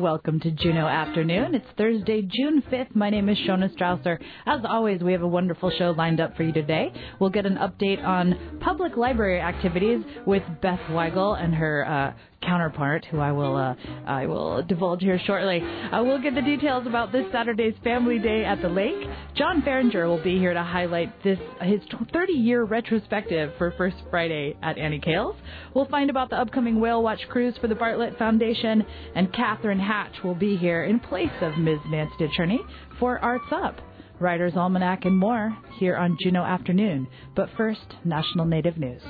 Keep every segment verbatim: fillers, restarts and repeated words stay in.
welcome to Juneau Afternoon. It's Thursday, June fifth. My name is Shona Strausser. As always, we have a wonderful show lined up for you today. We'll get an update on public library activities with Beth Weigel and her uh, counterpart, who I will uh, I will divulge here shortly. Uh, we'll get the details about this Saturday's Family Day at the Lake. John Farringer will be here to highlight this his thirty-year retrospective for First Friday at Annie Kale's. We'll find about the upcoming Whale Watch cruise for the Bartlett Foundation, and Catherine Hatch will be here in place of Miz Nancy DeCherney for Arts Up, Writer's Almanac, and more here on Juneau Afternoon. But first, National Native News.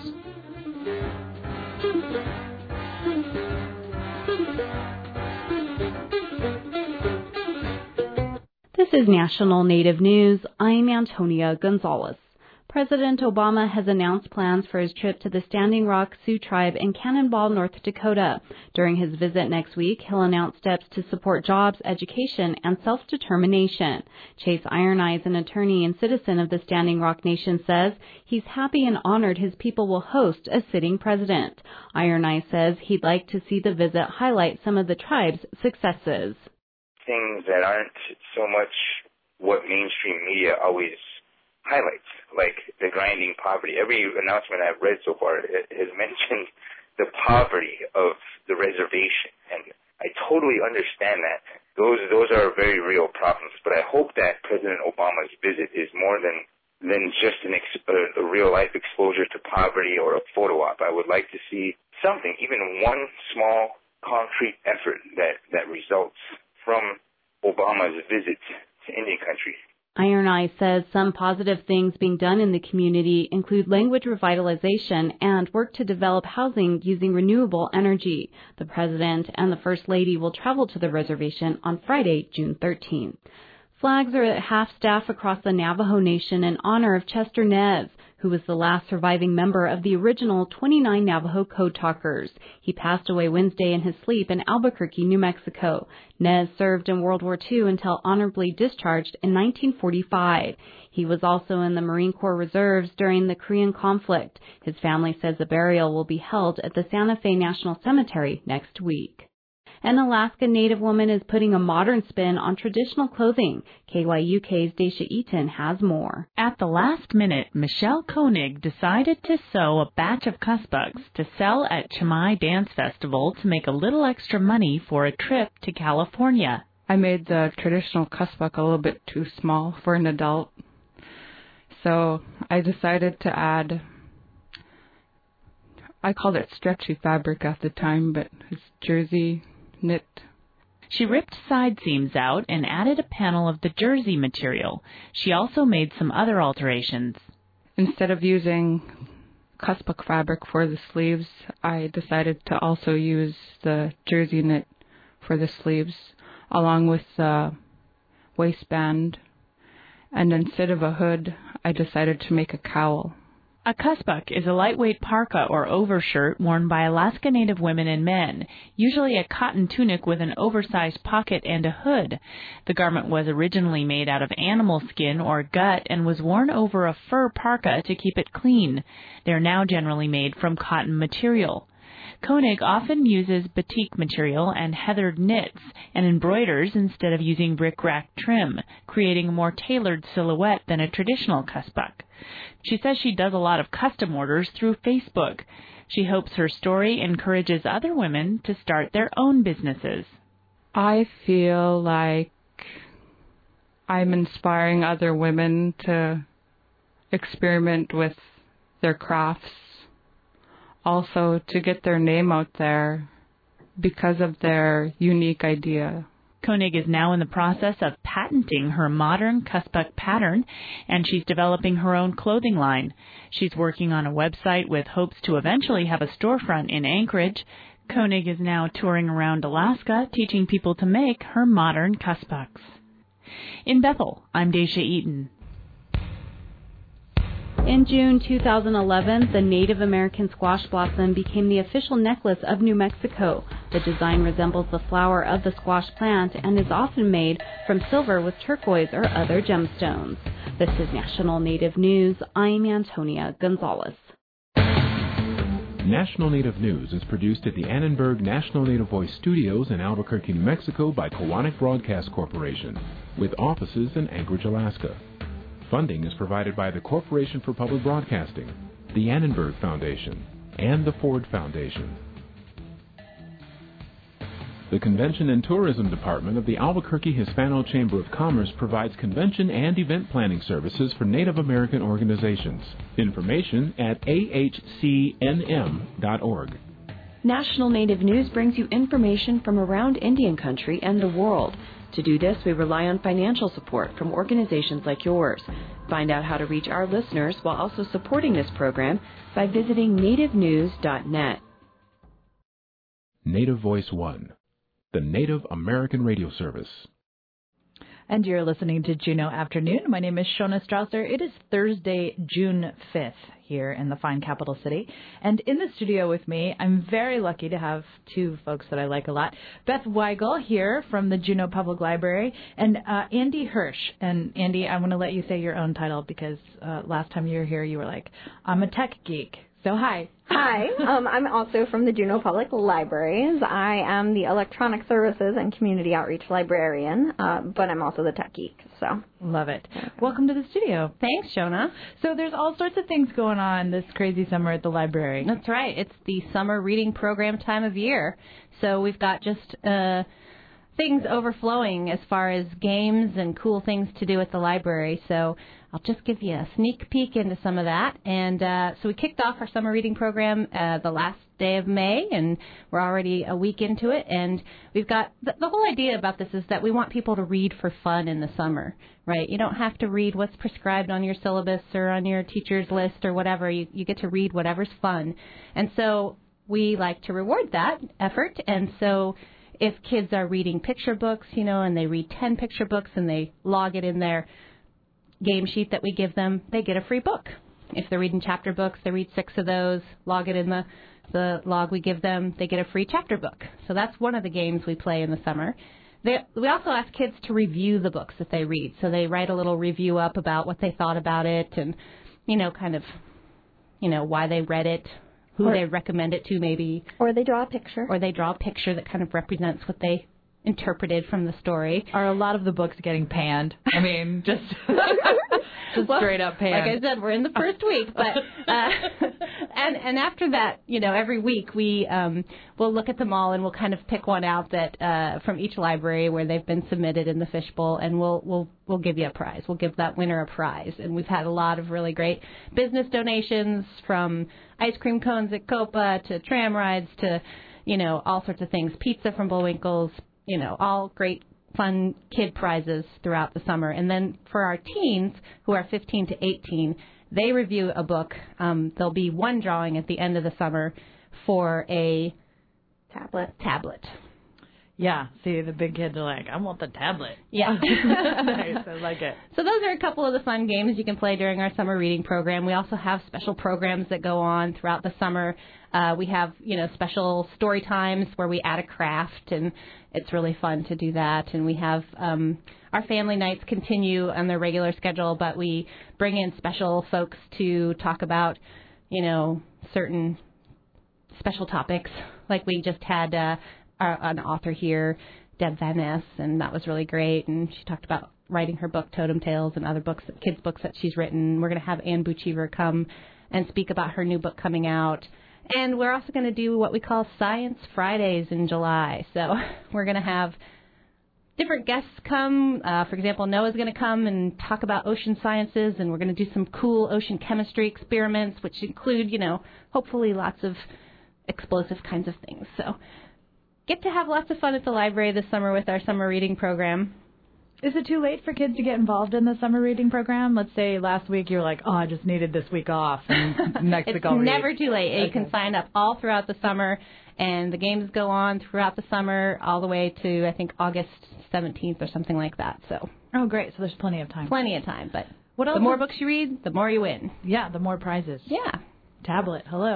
This is National Native News. I'm Antonia Gonzalez. President Obama has announced plans for his trip to the Standing Rock Sioux Tribe in Cannonball, North Dakota. During his visit next week, he'll announce steps to support jobs, education, and self-determination. Chase Ironeyes, an attorney and citizen of the Standing Rock Nation, says he's happy and honored his people will host a sitting president. Ironeyes says he'd like to see the visit highlight some of the tribe's successes. Things that aren't so much what mainstream media always highlights, like the grinding poverty. Every announcement I've read so far has mentioned the poverty of the reservation, and I totally understand that. Those those are very real problems, but I hope that President Obama's visit is more than than just an ex, a, a real-life exposure to poverty or a photo op. I would like to see something, even one small concrete effort that, that results from Obama's visit to Indian country. Ironeyes says some positive things being done in the community include language revitalization and work to develop housing using renewable energy. The President and the First Lady will travel to the reservation on Friday, June thirteenth. Flags are at half-staff across the Navajo Nation in honor of Chester Nez, who was the last surviving member of the original twenty-nine Navajo Code Talkers. He passed away Wednesday in his sleep in Albuquerque, New Mexico. Nez served in World War Two until honorably discharged in nineteen forty-five. He was also in the Marine Corps Reserves during the Korean conflict. His family says a burial will be held at the Santa Fe National Cemetery next week. An Alaska Native woman is putting a modern spin on traditional clothing. K Y U K's Daisha Eaton has more. At the last minute, Michelle Koenig decided to sew a batch of cussbugs to sell at Chamai Dance Festival to make a little extra money for a trip to California. I made the traditional cussbug a little bit too small for an adult, so I decided to add, I called it stretchy fabric at the time, but it's jersey knit. She ripped side seams out and added a panel of the jersey material. She also made some other alterations. Instead of using cussbug fabric for the sleeves, I decided to also use the jersey knit for the sleeves, along with the waistband. And instead of a hood, I decided to make a cowl. A cussbug is a lightweight parka or overshirt worn by Alaska Native women and men, usually a cotton tunic with an oversized pocket and a hood. The garment was originally made out of animal skin or gut and was worn over a fur parka to keep it clean. They are now generally made from cotton material. Koenig often uses batik material and heathered knits and embroiders instead of using bric-a-brac trim, creating a more tailored silhouette than a traditional cussbug. She says she does a lot of custom orders through Facebook. She hopes her story encourages other women to start their own businesses. I feel like I'm inspiring other women to experiment with their crafts, also to get their name out there because of their unique idea. Koenig is now in the process of patenting her modern cussbug pattern, and she's developing her own clothing line. She's working on a website with hopes to eventually have a storefront in Anchorage. Koenig is now touring around Alaska, teaching people to make her modern cussbugs. In Bethel, I'm Daisha Eaton. In June two thousand eleven, the Native American squash blossom became the official necklace of New Mexico. The design resembles the flower of the squash plant and is often made from silver with turquoise or other gemstones. This is National Native News. I'm Antonia Gonzalez. National Native News is produced at the Annenberg National Native Voice Studios in Albuquerque, New Mexico by Kowanek Broadcast Corporation, with offices in Anchorage, Alaska. Funding is provided by the Corporation for Public Broadcasting, the Annenberg Foundation, and the Ford Foundation. The Convention and Tourism Department of the Albuquerque Hispano Chamber of Commerce provides convention and event planning services for Native American organizations. Information at A H C N M dot org. National Native News brings you information from around Indian country and the world. To do this, we rely on financial support from organizations like yours. Find out how to reach our listeners while also supporting this program by visiting native news dot net. Native Voice One, the Native American radio service. And you're listening to Juneau Afternoon. My name is Shona Strausser. It is Thursday, June fifth here in the fine capital city. And in the studio with me, I'm very lucky to have two folks that I like a lot. Beth Weigel here from the Juneau Public Library and uh, Andy Hirsch. And Andy, I'm going to let you say your own title because uh, last time you were here, you were like, I'm a tech geek. So hi. Hi. Um, I'm also from the Juneau Public Libraries. I am the Electronic Services and Community Outreach Librarian, uh, but I'm also the tech geek. So love it. Welcome to the studio. Thanks, Shona. So there's all sorts of things going on this crazy summer at the library. That's right. It's the summer reading program time of year. So we've got just uh, things overflowing as far as games and cool things to do at the library. So I'll just give you a sneak peek into some of that. And uh, so we kicked off our summer reading program uh, the last day of May, and we're already a week into it. And we've got the, the whole idea about this is that we want people to read for fun in the summer, right? You don't have to read what's prescribed on your syllabus or on your teacher's list or whatever. You, you get to read whatever's fun. And so we like to reward that effort. And so if kids are reading picture books, you know, and they read ten picture books and they log it in their game sheet that we give them, they get a free book. If they're reading chapter books, they read six of those, log it in the, the log we give them, they get a free chapter book. So that's one of the games we play in the summer. They, we also ask kids to review the books that they read. So they write a little review up about what they thought about it and, you know, kind of, you know, why they read it, who or, they recommend it to maybe. Or they draw a picture. Or they draw a picture that kind of represents what they interpreted from the story. Are a lot of the books getting panned? I mean, just, just well, straight up panned. Like I said, we're in the first week, but uh, and and after that, you know, every week we um, we'll look at them all and we'll kind of pick one out that uh, from each library where they've been submitted in the fishbowl, and we'll we'll we'll give you a prize. We'll give that winner a prize, and we've had a lot of really great business donations, from ice cream cones at Copa to tram rides to, you know, all sorts of things, pizza from Bullwinkle's. You know, all great, fun kid prizes throughout the summer. And then for our teens, who are fifteen to eighteen, they review a book. Um, there'll be one drawing at the end of the summer for a tablet. Tablet. Yeah. See, the big kids are like, I want the tablet. Yeah. Nice. I like it. So those are a couple of the fun games you can play during our summer reading program. We also have special programs that go on throughout the summer. Uh, we have, you know, special story times where we add a craft, and it's really fun to do that. And we have um, our family nights continue on their regular schedule, but we bring in special folks to talk about, you know, certain special topics. Like we just had uh, our, an author here, Deb Van Ness, and that was really great. And she talked about writing her book, Totem Tales, and other books, kids' books that she's written. We're going to have Ann Buchever come and speak about her new book coming out. And we're also going to do what we call Science Fridays in July. So we're going to have different guests come. Uh, for example, Noah's going to come and talk about ocean sciences, and we're going to do some cool ocean chemistry experiments, which include, you know, hopefully lots of explosive kinds of things. So get to have lots of fun at the library this summer with our summer reading program. Is it too late for kids to get involved in the summer reading program? Let's say last week you were like, oh, I just needed this week off, and next it's week I'll read. It's never too late. Okay. You can sign up all throughout the summer, and the games go on throughout the summer all the way to, I think, August seventeenth or something like that. So. Oh, great. So there's plenty of time. Plenty of time, but what else the more is... books you read, the more you win. Yeah, the more prizes. Yeah. Tablet. Hello.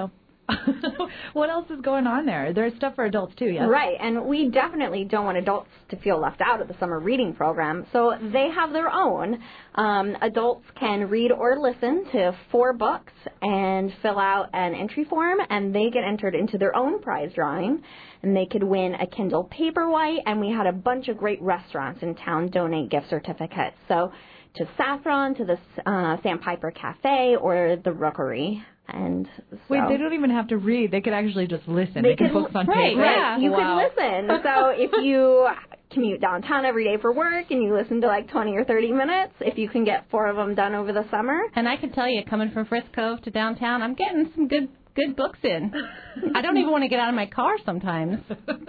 What else is going on there? There's stuff for adults too, yes? Right, and we definitely don't want adults to feel left out of the summer reading program, so they have their own. Um, adults can read or listen to four books and fill out an entry form, and they get entered into their own prize drawing, and they could win a Kindle Paperwhite, and we had a bunch of great restaurants in town donate gift certificates. So to Saffron, to the uh, Sandpiper Cafe, or the Rookery. And so, wait, they don't even have to read. They could actually just listen. They, they can could focus on right, paper. Right. You wow. could listen. So if you commute downtown every day for work and you listen to like twenty or thirty minutes, if you can get four of them done over the summer. And I can tell you, coming from Frisco to downtown, I'm getting some good good books in. I don't even want to get out of my car sometimes.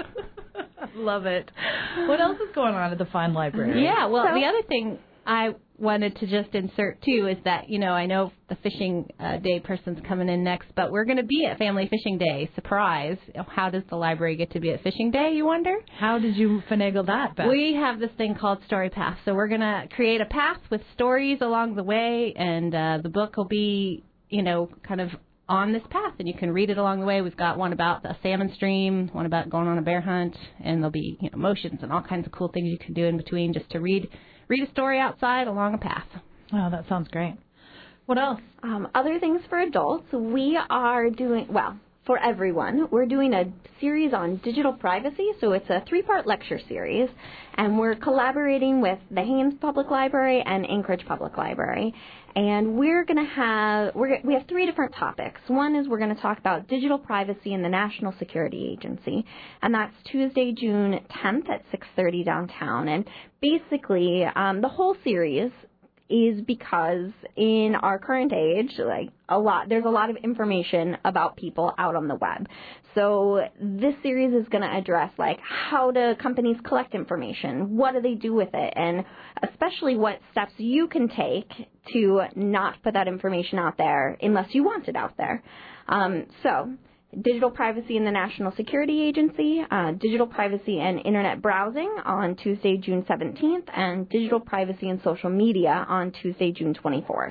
Love it. What else is going on at the Fine Library? Yeah, well, So, the other thing I wanted to just insert, too, is that, you know, I know the fishing uh, day person's coming in next, but we're going to be at Family Fishing Day. Surprise. How does the library get to be at Fishing Day, you wonder? How did you finagle that, Beth? We have this thing called Story Path. So we're going to create a path with stories along the way, and uh, the book will be, you know, kind of on this path, and you can read it along the way. We've got one about a salmon stream, one about going on a bear hunt, and there'll be, you know, motions and all kinds of cool things you can do in between just to read read a story outside along a path. Oh, that sounds great. What else? Um, other things for adults, we are doing, well, for everyone, we're doing a series on digital privacy. So it's a three-part lecture series, and we're collaborating with the Haines Public Library and Anchorage Public Library. And we're going to have, we're, we have three different topics. One is we're going to talk about digital privacy in the National Security Agency, and that's Tuesday, June tenth at six thirty downtown. And basically, um, the whole series is because in our current age, like a lot, there's a lot of information about people out on the web. So this series is going to address like how do companies collect information, what do they do with it, and especially what steps you can take to not put that information out there unless you want it out there. Um, so digital privacy in the National Security Agency, uh, digital privacy and internet browsing on Tuesday, June seventeenth, and digital privacy and social media on Tuesday, June twenty-fourth.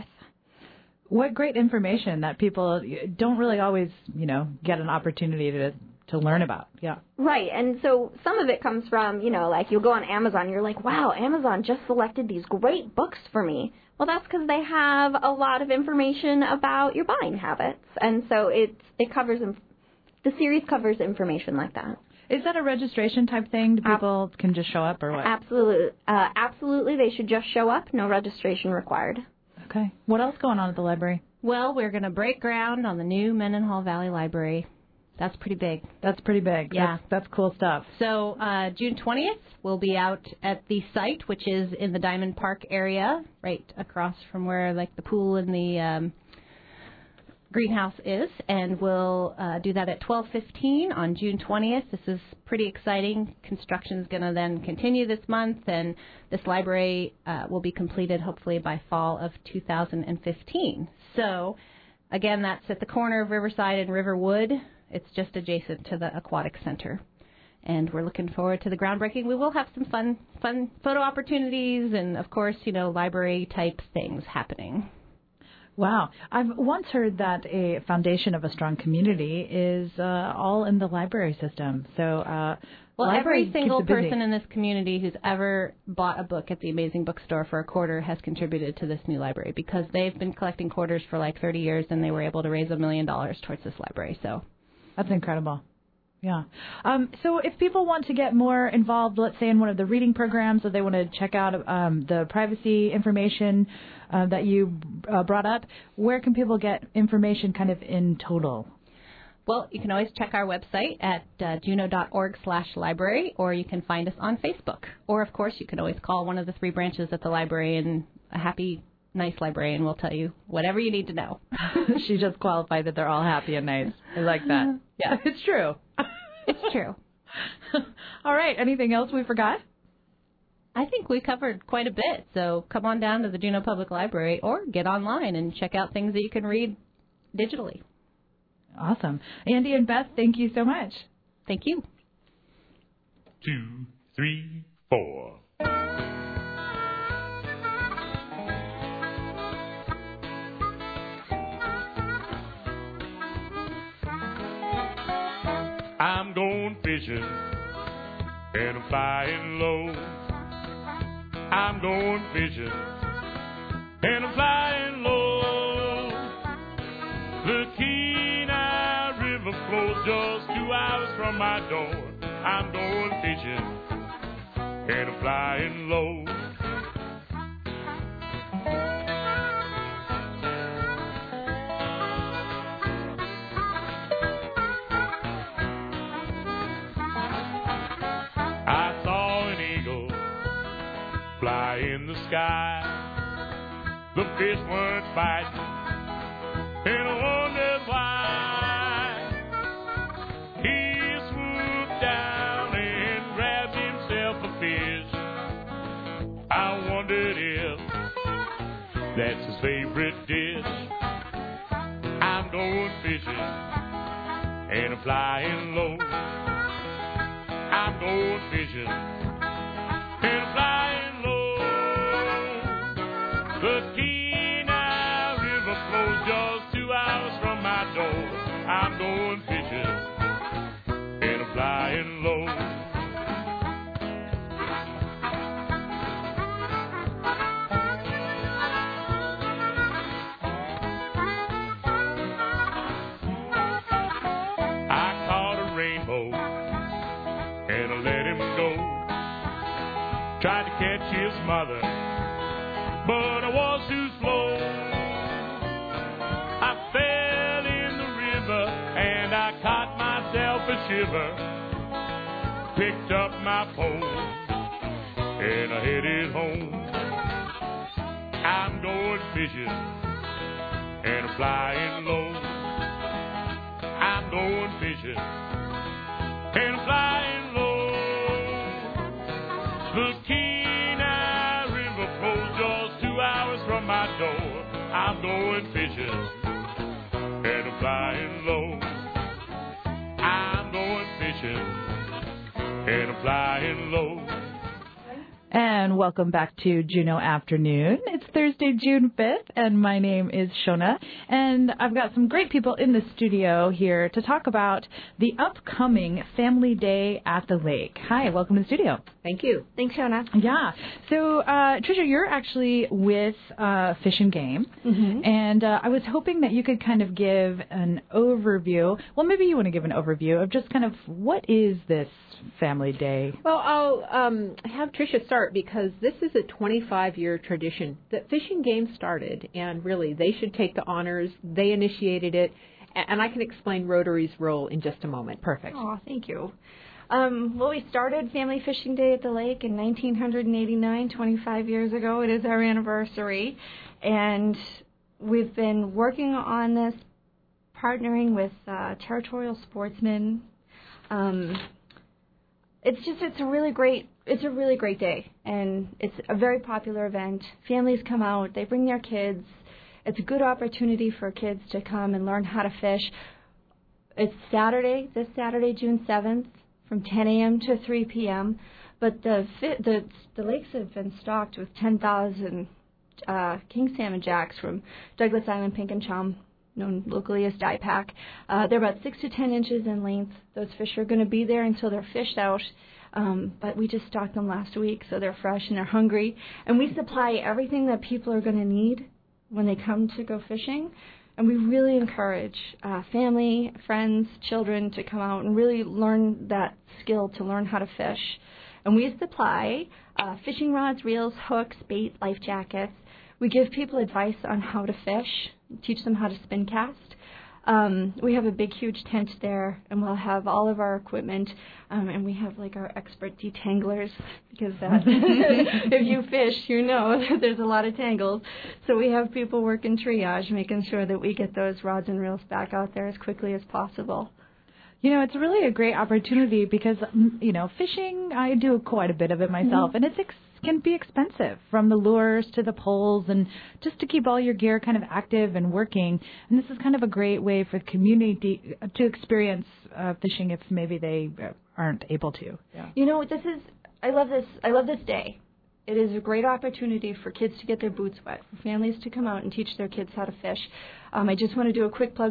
What great information that people don't really always, you know, get an opportunity to to learn about. Yeah. Right. And so some of it comes from, you know, like you'll go on Amazon, you're like, wow, Amazon just selected these great books for me. Well, that's because they have a lot of information about your buying habits. And so it, it covers, the series covers information like that. Is that a registration type thing? Do people can just show up or what? Absolutely. Uh, absolutely. They should just show up. No registration required. Okay. What else going on at the library? Well, we're going to break ground on the new Mendenhall Valley Library. That's pretty big. That's pretty big. Yeah. That's, that's cool stuff. So uh, June twentieth, we'll be out at the site, which is in the Diamond Park area, right across from where like the pool and the um, greenhouse is, and we'll uh, do that at twelve fifteen on June twentieth. This is pretty exciting. Construction is going to then continue this month, and this library uh, will be completed hopefully by fall of two thousand fifteen. So, again, that's at the corner of Riverside and Riverwood. It's just adjacent to the Aquatic Center. And we're looking forward to the groundbreaking. We will have some fun, fun photo opportunities and, of course, you know, library-type things happening. Wow. I've once heard that a foundation of a strong community is uh, all in the library system. So, uh, well, library every single keeps it busy. person in this community who's ever bought a book at the Amazing Bookstore for a quarter has contributed to this new library because they've been collecting quarters for like thirty years, and they were able to raise a million dollars towards this library. So that's incredible. Yeah. Um, so if people want to get more involved, let's say in one of the reading programs, or they want to check out um, the privacy information uh, that you uh, brought up, where can people get information kind of in total? Well, you can always check our website at uh, juneau.org slash library, or you can find us on Facebook. Or, of course, you can always call one of the three branches at the library, and a happy, nice librarian will tell you whatever you need to know. She just qualified that they're all happy and nice. I like that. Yeah, it's true. It's true. All right. Anything else we forgot? I think we covered quite a bit. So come on down to the Juneau Public Library or get online and check out things that you can read digitally. Awesome. Andy and Beth, thank you so much. Thank you. Two, three, four. fishing, and I'm flying low. I'm going fishing, and I'm flying low. The Kenai River flows just two hours from my door. I'm going fishing, and I'm flying low. I saw an eagle fly in the sky. The fish weren't biting, and I wondered why. He swooped down and grabbed himself a fish. I wondered if that's his favorite dish. I'm going fishing, and I'm flying low. I'm going fishing, and I'm flying low. The Kenai River flows just two hours from my door. I'm going fishing, and I'm flying low. I caught a rainbow, and I let him go. Tried to catch his mother, but I was too slow. I fell in the river, and I caught myself a shiver. Picked up my pole, and I headed home. I'm going fishing, and I'm flying low. I'm going fishing, and I'm flying low. The Kenai River flows just two hours from my door. I'm going fishing, and I'm flying low. I'm going fishing, and I'm flying low. And welcome back to Juneau Afternoon. It's Thursday, June fifth, and my name is Shona. And I've got some great people in the studio here to talk about the upcoming Family Day at the Lake. Hi, welcome to the studio. Thank you. Thanks, Shona. Yeah. So, uh, Tricia, you're actually with uh, Fish and Game. Mm-hmm. And uh, I was hoping that you could kind of give an overview. Well, maybe you want to give an overview of just kind of what is this Family Day? Well, I'll um, have Tricia start because this is a twenty-five year tradition that Fish and Game started, and really they should take the honors. They initiated it, and I can explain Rotary's role in just a moment. Perfect. Oh, thank you. Um, well, we started Family Fishing Day at the Lake in nineteen eighty-nine, twenty-five years ago. It is our anniversary, and we've been working on this, partnering with uh, territorial sportsmen. Um, it's just, it's a really great, it's a really great day, and it's a very popular event. Families come out, they bring their kids. It's a good opportunity for kids to come and learn how to fish. It's Saturday, this Saturday, June seventh, from ten a.m. to three p.m., but the the the lakes have been stocked with ten thousand uh, king salmon jacks from Douglas Island Pink and Chum, known locally as Die Pack. Uh, they're about six to ten inches in length. Those fish are going to be there until they're fished out, um, but we just stocked them last week, so they're fresh and they're hungry. And we supply everything that people are going to need when they come to go fishing. And we really encourage uh, family, friends, children to come out and really learn that skill to learn how to fish. And we supply uh, fishing rods, reels, hooks, bait, life jackets. We give people advice on how to fish, teach them how to spin cast. Um, we have a big, huge tent there, and we'll have all of our equipment, um, and we have, like, our expert detanglers, because that, if you fish, you know that there's a lot of tangles. So we have people working triage, making sure that we get those rods and reels back out there as quickly as possible. You know, it's really a great opportunity because, you know, fishing, I do quite a bit of it myself, mm-hmm. and it's ex- can be expensive, from the lures to the poles, and just to keep all your gear kind of active and working. And this is kind of a great way for the community to experience uh, fishing if maybe they aren't able to. Yeah. You know, this is, I love this, I love this day. It is a great opportunity for kids to get their boots wet, for families to come out and teach their kids how to fish. Um, I just want to do a quick plug.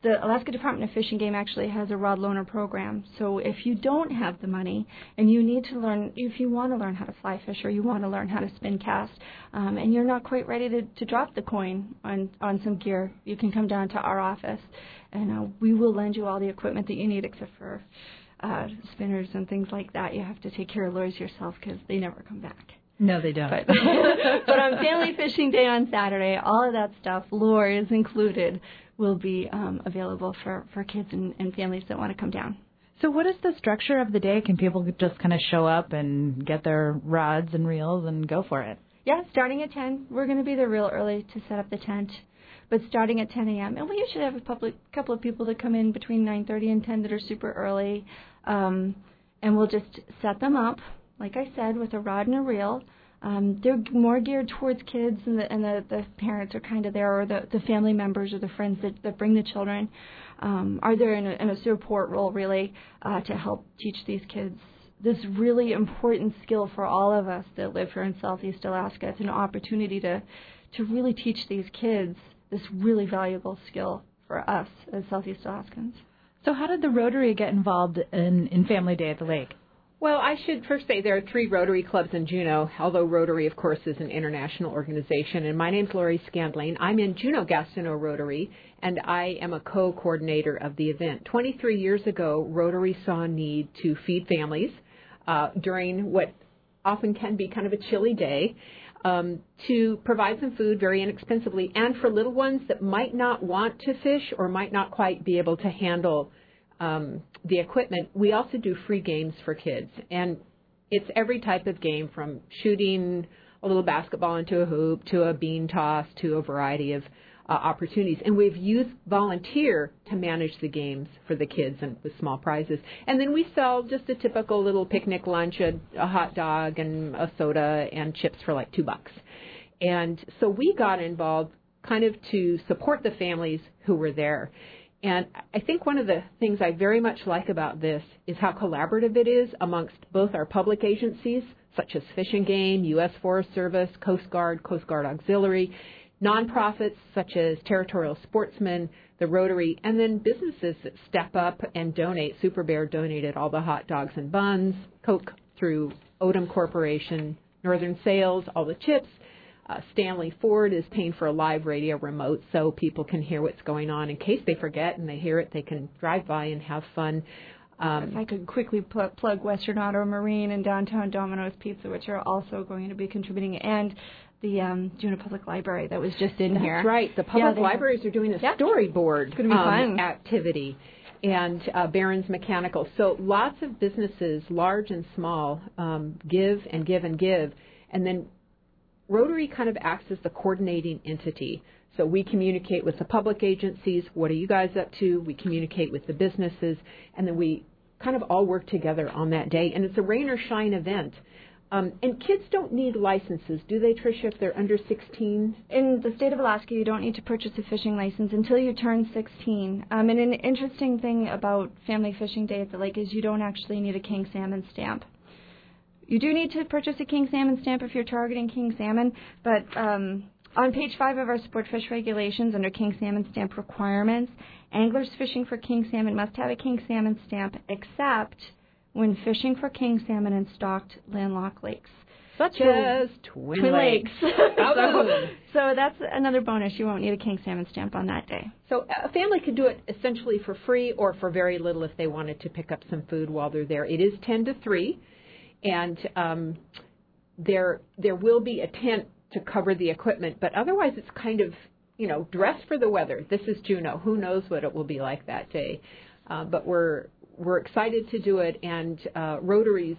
the Alaska Department of Fish and Game actually has a rod loaner program. So if you don't have the money and you need to learn, if you want to learn how to fly fish or you want to learn how to spin cast, um, and you're not quite ready to, to drop the coin on, on some gear, you can come down to our office, and uh, we will lend you all the equipment that you need except for uh, spinners and things like that. You have to take care of lures yourself because they never come back. No, they don't. But, but on Family Fishing Day on Saturday, all of that stuff, lures included, will be um, available for, for kids and, and families that want to come down. So what is the structure of the day? Can people just kind of show up and get their rods and reels and go for it? Yeah, starting at ten. We're going to be there real early to set up the tent, but starting at ten a.m. And we usually have a public, couple of people that come in between nine thirty and ten that are super early, um, and we'll just set them up, like I said, with a rod and a reel. Um, they're more geared towards kids, and the, and the, the parents are kind of there, or the, the family members or the friends that, that bring the children um, are there in a, in a support role, really, uh, to help teach these kids this really important skill for all of us that live here in Southeast Alaska. It's an opportunity to, to really teach these kids this really valuable skill for us as Southeast Alaskans. So how did the Rotary get involved in, in Family Day at the lake? Well, I should first say there are three Rotary clubs in Juneau, although Rotary, of course, is an international organization. And my name's Lori Scandlane. I'm in Juneau-Gastineau Rotary, and I am a co-coordinator of the event. twenty-three years ago, Rotary saw a need to feed families uh, during what often can be kind of a chilly day, um, to provide some food very inexpensively, and for little ones that might not want to fish or might not quite be able to handle Um, the equipment. We also do free games for kids, and it's every type of game, from shooting a little basketball into a hoop to a bean toss to a variety of uh, opportunities. And we've used volunteer to manage the games for the kids and with small prizes. And then we sell just a typical little picnic lunch, a, a hot dog and a soda and chips for like two bucks. And so we got involved kind of to support the families who were there. And I think one of the things I very much like about this is how collaborative it is amongst both our public agencies, such as Fish and Game, U S Forest Service, Coast Guard, Coast Guard Auxiliary, nonprofits such as Territorial Sportsmen, the Rotary, and then businesses that step up and donate. Super Bear donated all the hot dogs and buns, Coke through Odom Corporation, Northern Sales, all the chips. Uh, Stanley Ford is paying for a live radio remote so people can hear what's going on. In case they forget and they hear it, they can drive by and have fun. Um, if I could quickly pl- plug Western Auto Marine and Downtown Domino's Pizza, which are also going to be contributing, and the um, Juneau Public Library that was just in that's here. That's right. The public yeah, libraries have, are doing a yep. storyboard it's gonna be um, fun. activity. And uh, Barron's Mechanical. So lots of businesses, large and small, um, give and give and give. And then Rotary kind of acts as the coordinating entity. So we communicate with the public agencies. What are you guys up to? We communicate with the businesses. And then we kind of all work together on that day. And it's a rain or shine event. Um, and kids don't need licenses, do they, Tricia, if they're under sixteen? In the state of Alaska, you don't need to purchase a fishing license until you turn sixteen. Um, and an interesting thing about Family Fishing Day at the lake is you don't actually need a king salmon stamp. You do need to purchase a king salmon stamp if you're targeting king salmon, but um, on page five of our sport fish regulations under king salmon stamp requirements, anglers fishing for king salmon must have a king salmon stamp except when fishing for king salmon in stocked landlocked lakes. Such as Twin, Twin Lakes. Lakes. so, so that's another bonus. You won't need a king salmon stamp on that day. So a family could do it essentially for free or for very little if they wanted to pick up some food while they're there. It is ten to three. And um, there there will be a tent to cover the equipment, but otherwise it's kind of, you know, dress for the weather. This is Juneau. Who knows what it will be like that day? Uh, but we're we're excited to do it, and uh, Rotary's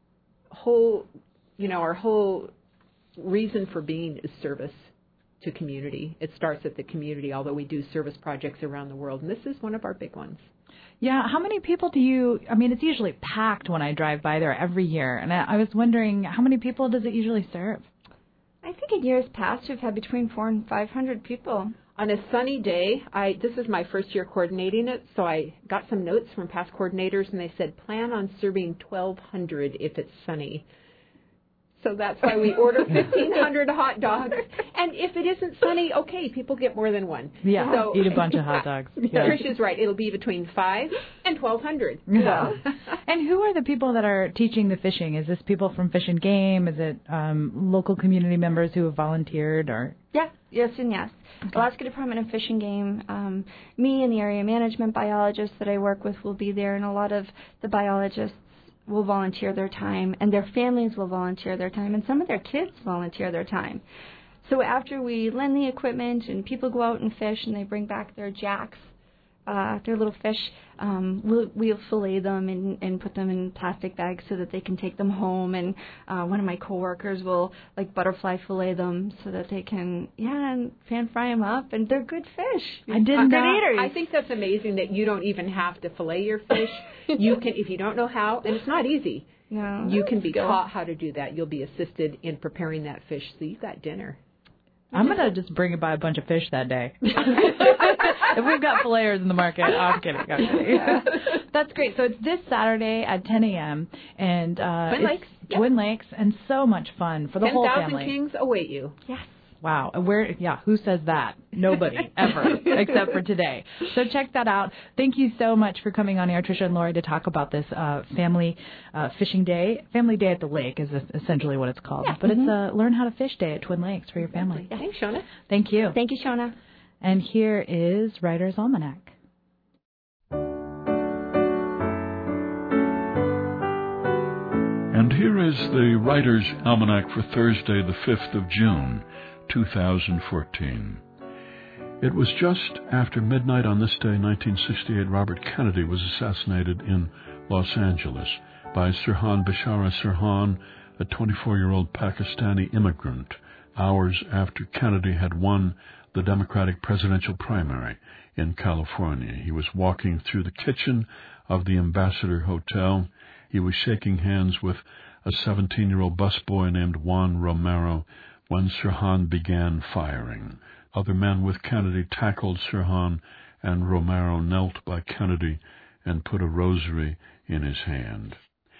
whole, you know, our whole reason for being is service to community. It starts at the community, although we do service projects around the world, and this is one of our big ones. Yeah, how many people do you, I mean, it's usually packed when I drive by there every year, and I, I was wondering, how many people does it usually serve? I think in years past we've had between four and five hundred people. On a sunny day, I this is my first year coordinating it, so I got some notes from past coordinators, and they said, plan on serving twelve hundred if it's sunny. So that's why we order fifteen hundred hot dogs And if it isn't sunny, okay, people get more than one. Yeah, so, eat a bunch of hot dogs. Yeah. Trish is right. It'll be between five and twelve hundred. Yeah. And who are the people that are teaching the fishing? Is this people from Fish and Game? Is it um, local community members who have volunteered? Or Yeah, yes and yes. Okay. Alaska Department of Fish and Game, um, me and the area management biologists that I work with will be there, and a lot of the biologists will volunteer their time, and their families will volunteer their time, and some of their kids volunteer their time. So after we lend the equipment and people go out and fish and they bring back their jacks, uh, their little fish, um, we'll, we'll fillet them and, and put them in plastic bags so that they can take them home. And uh, one of my coworkers will like butterfly fillet them so that they can, yeah, and pan fry them up. And they're good fish. I didn't good know. eaters. I think that's amazing that you don't even have to fillet your fish. You can, if you don't know how, and it's not easy. No, you can be skill. taught how to do that. You'll be assisted in preparing that fish. So you've got dinner. I'm going to just bring by a bunch of fish that day. If we've got filleters in the market, I'm kidding. I'm kidding. Yeah. That's great. So it's this Saturday at ten a.m. and uh, Twin Lakes. Yep. Twin Lakes, and so much fun for the whole family. ten thousand kings await you. Yes. Wow. Where? Yeah. Who says that? Nobody ever, except for today. So check that out. Thank you so much for coming on air, Tricia and Lori, to talk about this uh, family uh, fishing day. Family Day at the Lake is essentially what it's called. Yeah. But Mm-hmm. it's a Learn How to Fish Day at Twin Lakes for your family. Yeah. Thanks, Shona. Thank you. Thank you, Shona. And here is Writer's Almanac. And here is the Writer's Almanac for Thursday, the fifth of June, two thousand fourteen. It was just after midnight on this day, nineteen sixty-eight, Robert Kennedy was assassinated in Los Angeles by Sirhan Bishara Sirhan, a twenty-four-year-old Pakistani immigrant, hours after Kennedy had won the Democratic presidential primary in California. He was walking through the kitchen of the Ambassador Hotel. He was shaking hands with a seventeen-year-old busboy named Juan Romero when Sirhan began firing. Other men with Kennedy tackled Sirhan, and Romero knelt by Kennedy and put a rosary in his hand.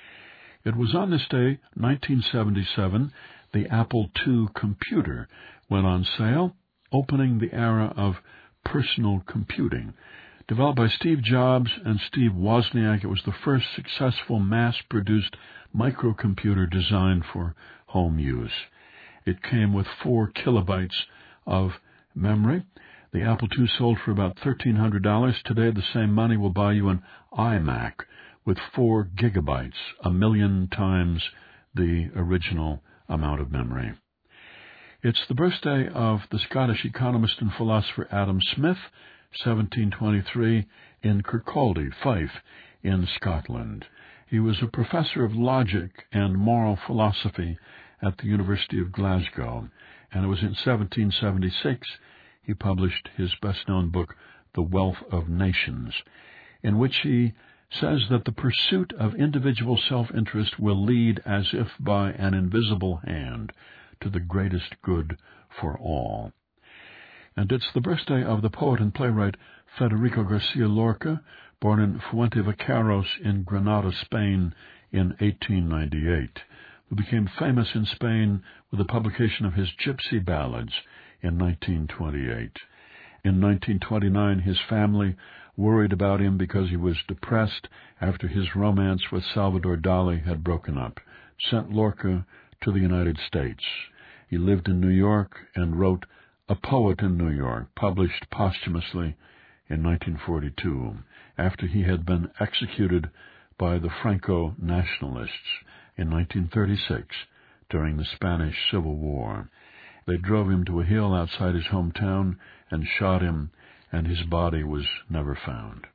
It was on this day, nineteen seventy-seven, the Apple two computer went on sale, opening the era of personal computing. Developed by Steve Jobs and Steve Wozniak, it was the first successful mass-produced microcomputer designed for home use. It came with four kilobytes of memory. The Apple two sold for about thirteen hundred dollars. Today, the same money will buy you an iMac with four gigabytes, a million times the original amount of memory. It's the birthday of the Scottish economist and philosopher Adam Smith, seventeen twenty-three, in Kirkcaldy, Fife, in Scotland. He was a professor of logic and moral philosophy at the University of Glasgow, and it was in seventeen seventy-six he published his best-known book, The Wealth of Nations, in which he says that the pursuit of individual self-interest will lead, as if by an invisible hand, to the greatest good for all. And it's the birthday of the poet and playwright Federico Garcia Lorca, born in Fuentevaqueros in Granada, Spain, in eighteen ninety-eight, who became famous in Spain with the publication of his Gypsy Ballads in nineteen twenty-eight. In nineteen twenty-nine, his family worried about him because he was depressed after his romance with Salvador Dali had broken up, sent Lorca to the United States. He lived in New York and wrote A Poet in New York, published posthumously in nineteen forty-two, after he had been executed by the Franco-nationalists in nineteen thirty-six during the Spanish Civil War. They drove him to a hill outside his hometown and shot him, and his body was never found.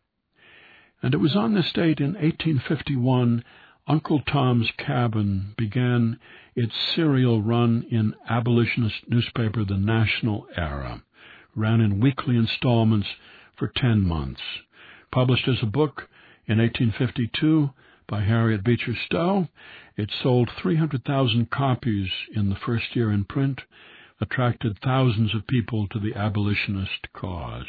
And it was on this date in eighteen fifty-one Uncle Tom's Cabin began its serial run in abolitionist newspaper The National Era, ran in weekly installments for ten months. Published as a book in eighteen fifty-two by Harriet Beecher Stowe, it sold three hundred thousand copies in the first year in print, attracted thousands of people to the abolitionist cause.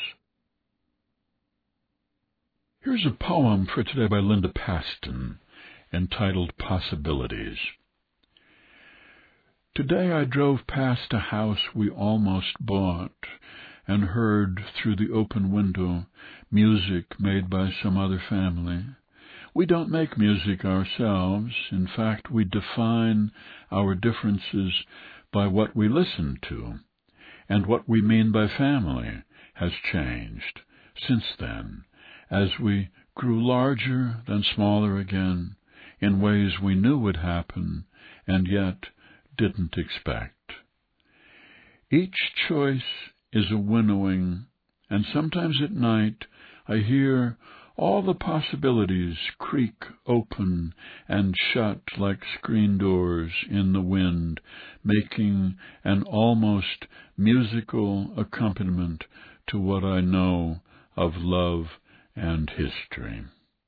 Here's a poem for today by Linda Paston, entitled Possibilities. Today I drove past a house we almost bought and heard through the open window music made by some other family. We don't make music ourselves. In fact, we define our differences by what we listen to, and what we mean by family has changed since then, as we grew larger then smaller again, in ways we knew would happen and yet didn't expect. Each choice is a winnowing, and sometimes at night I hear all the possibilities creak open and shut like screen doors in the wind, making an almost musical accompaniment to what I know of love and history.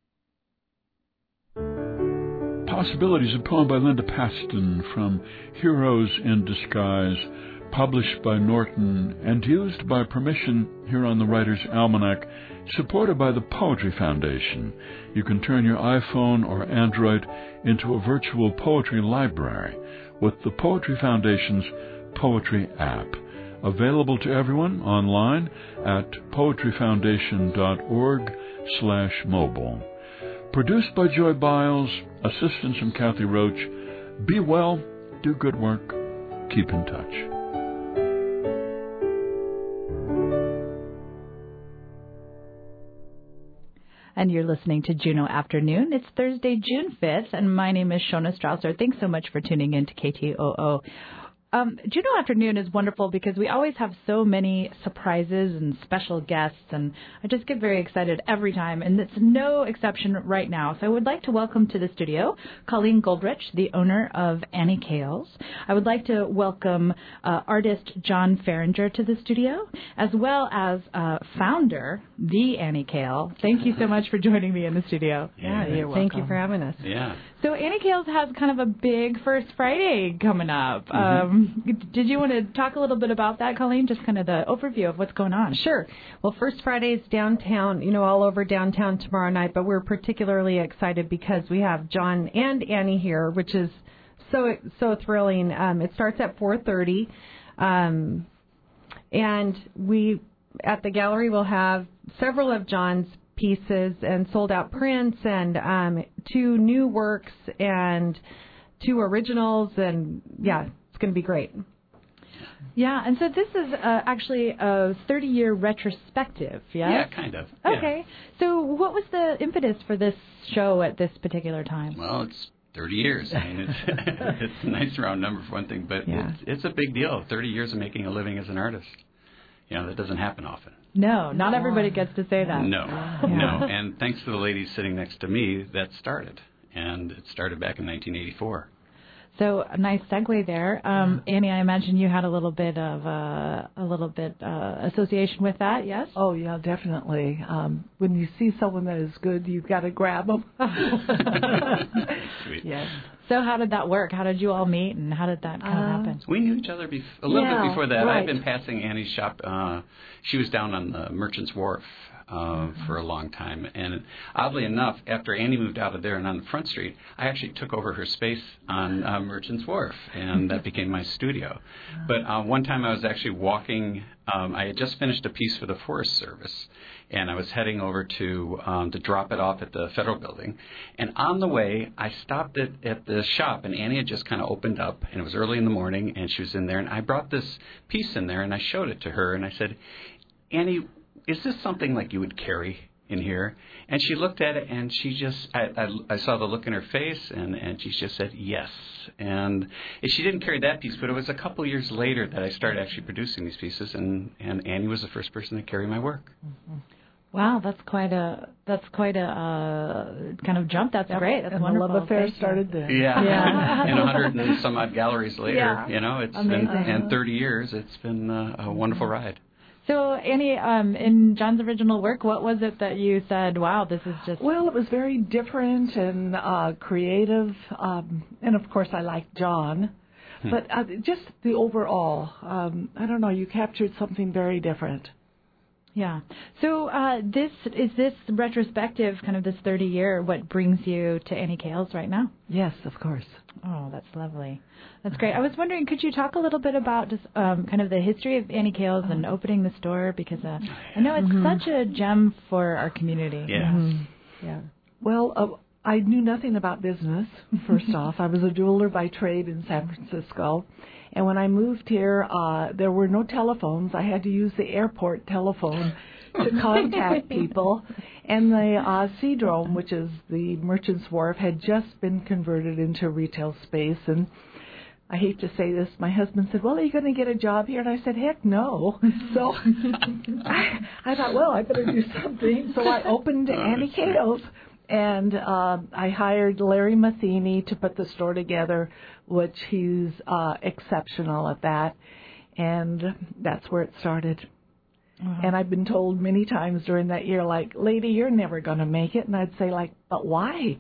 Possibilities, a poem by Linda Paston from Heroes in Disguise, published by Norton and used by permission here on the Writer's Almanac, supported by the Poetry Foundation. You can turn your iPhone or Android into a virtual poetry library with the Poetry Foundation's Poetry app, available to everyone online at poetryfoundation.org slash mobile. Produced by Joy Biles, assistance from Kathy Roach. Be well, do good work, keep in touch. And you're listening to Juneau Afternoon. It's Thursday, June fifth, and my name is Shona Strausser. Thanks so much for tuning in to K T O O. Um, Juneau Afternoon is wonderful because we always have so many surprises and special guests, and I just get very excited every time, and it's no exception right now. So I would like to welcome to the studio Colleen Goldrich, the owner of Annie Kales. I would like to welcome uh, artist John Farringer to the studio, as well as uh, founder, the Annie Kale. Thank you so much for joining me in the studio. Yeah, you're welcome. Thank you for having us. Yeah. So Annie Kales has kind of a big First Friday coming up. Mm-hmm. Um, did you want to talk a little bit about that, Colleen? Just kind of the overview of what's going on. Sure. Well, First Friday is downtown, you know, all over downtown tomorrow night, but we're particularly excited because we have John and Annie here, which is so so thrilling. Um, it starts at four thirty, um, and we at the gallery will have several of John's pieces and sold out prints and um, two new works and two originals, and yeah, it's going to be great. Yeah, and so this is uh, actually a thirty-year retrospective, yeah? Yeah, kind of. Okay. Yeah. So what was the impetus for this show at this particular time? Well, it's thirty years. I mean, it's it's a nice round number for one thing, but yeah. it's, it's a big deal. thirty years of making a living as an artist. You know, that doesn't happen often. No, not everybody gets to say that. No, yeah. no. And thanks to the ladies sitting next to me, that started. And it started back in nineteen eighty-four. So a nice segue there. Um, Annie, I imagine you had a little bit of uh, a little bit uh, association with that, yes? Oh, yeah, definitely. Um, when you see someone that is good, you've got to grab them. Sweet. Yes. So how did that work? How did you all meet, and how did that kind of uh, happen? We knew each other bef- a little yeah, bit before that. Right. I've been passing Annie's shop. Uh, she was down on the Merchant's Wharf uh, mm-hmm. for a long time. And oddly enough, after Annie moved out of there and on the Front Street, I actually took over her space on uh, Merchant's Wharf, and that became my studio. Mm-hmm. But uh, one time I was actually walking. Um, I had just finished a piece for the Forest Service, and I was heading over to um, to drop it off at the Federal Building. And on the way, I stopped at, at the shop, and Annie had just kind of opened up, and it was early in the morning, and she was in there. And I brought this piece in there, and I showed it to her, and I said, Annie, is this something like you would carry in here? And she looked at it, and she just, I, I, I saw the look in her face, and, and she just said yes. And she didn't carry that piece, but it was a couple years later that I started actually producing these pieces, and, and Annie was the first person to carry my work. Mm-hmm. Wow, that's quite a that's quite a uh, kind of jump. That's yep. great. That's and wonderful. The love affair Thank started you. there. Yeah, yeah. and a hundred and some odd galleries later, yeah. you know, it's Amazing. been and thirty years. It's been uh, a wonderful ride. So, Annie, um, in John's original work, what was it that you said, wow, this is just... Well, it was very different and uh, creative, um, and of course I like John, hmm. but uh, just the overall, um, I don't know, you captured something very different. Yeah. So uh, this is this retrospective, kind of this thirty year, what brings you to Annie Cales right now? Yes, of course. Oh, that's lovely. That's great. I was wondering, could you talk a little bit about just um, kind of the history of Annie Cales and opening the store? Because uh, I know it's mm-hmm. such a gem for our community. Yeah. Mm-hmm. Yeah. Well, uh, I knew nothing about business, first off. I was a jeweler by trade in San Francisco. And when I moved here, uh, there were no telephones. I had to use the airport telephone to contact people. And the uh, Seadrome, which is the Merchant's Wharf, had just been converted into retail space. And I hate to say this, my husband said, well, are you going to get a job here? And I said, heck no. So I, I thought, well, I better do something. So I opened Annie Cales. And uh, I hired Larry Matheny to put the store together, which he's uh, exceptional at that. And that's where it started. Uh-huh. And I've been told many times during that year, like, lady, you're never going to make it. And I'd say, like, but why?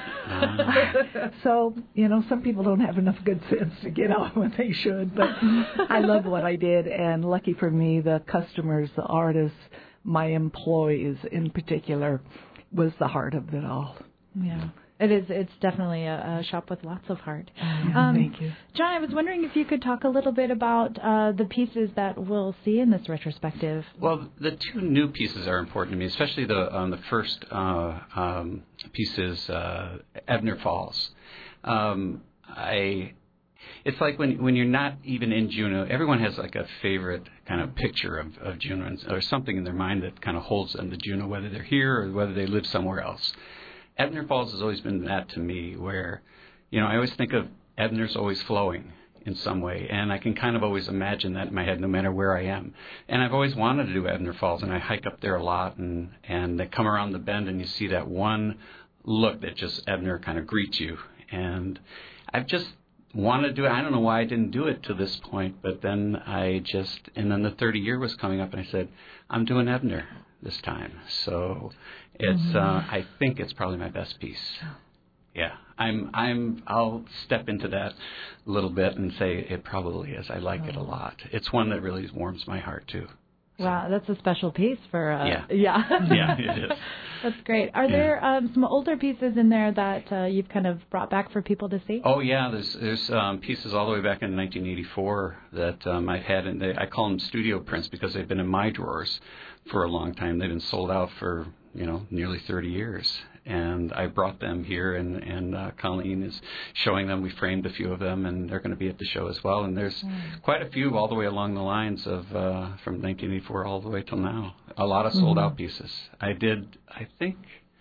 Uh-huh. So, you know, some people don't have enough good sense to get out when they should. But I love what I did. And lucky for me, the customers, the artists, my employees in particular, was the heart of it all. Yeah, it is. It's definitely a, a shop with lots of heart. Yeah, um, thank you. John, I was wondering if you could talk a little bit about uh, the pieces that we'll see in this retrospective. Well, the two new pieces are important to me, especially the um, the first uh, um, piece is uh, Ebner Falls. Um, I. It's like when when you're not even in Juneau, everyone has like a favorite kind of picture of, of Juneau or something in their mind that kind of holds them to Juneau, whether they're here or whether they live somewhere else. Ebner Falls has always been that to me where, you know, I always think of Ebner's always flowing in some way, and I can kind of always imagine that in my head no matter where I am. And I've always wanted to do Ebner Falls, and I hike up there a lot, and, and they come around the bend and you see that one look that just Ebner kind of greets you. And I've just wanted to do it. I don't know why I didn't do it to this point, but then I just, and then the thirty year was coming up, and I said, I'm doing Ebner this time. So it's, mm-hmm. uh, I think it's probably my best piece. Yeah, I'm, I'm, I'll step into that a little bit and say it probably is. I like oh. it a lot. It's one that really warms my heart too. Wow, that's a special piece for uh yeah. Yeah, yeah it is. That's great. Are yeah. there um, some older pieces in there that uh, you've kind of brought back for people to see? Oh, yeah. There's there's um, pieces all the way back in nineteen eighty-four that um, I've had, and I call them studio prints because they've been in my drawers for a long time. They've been sold out for, you know, nearly thirty years. And I brought them here, and, and uh, Colleen is showing them. We framed a few of them, and they're going to be at the show as well. And there's mm. quite a few all the way along the lines of uh, from nineteen eighty-four all the way till now. A lot of sold-out mm. pieces. I did, I think,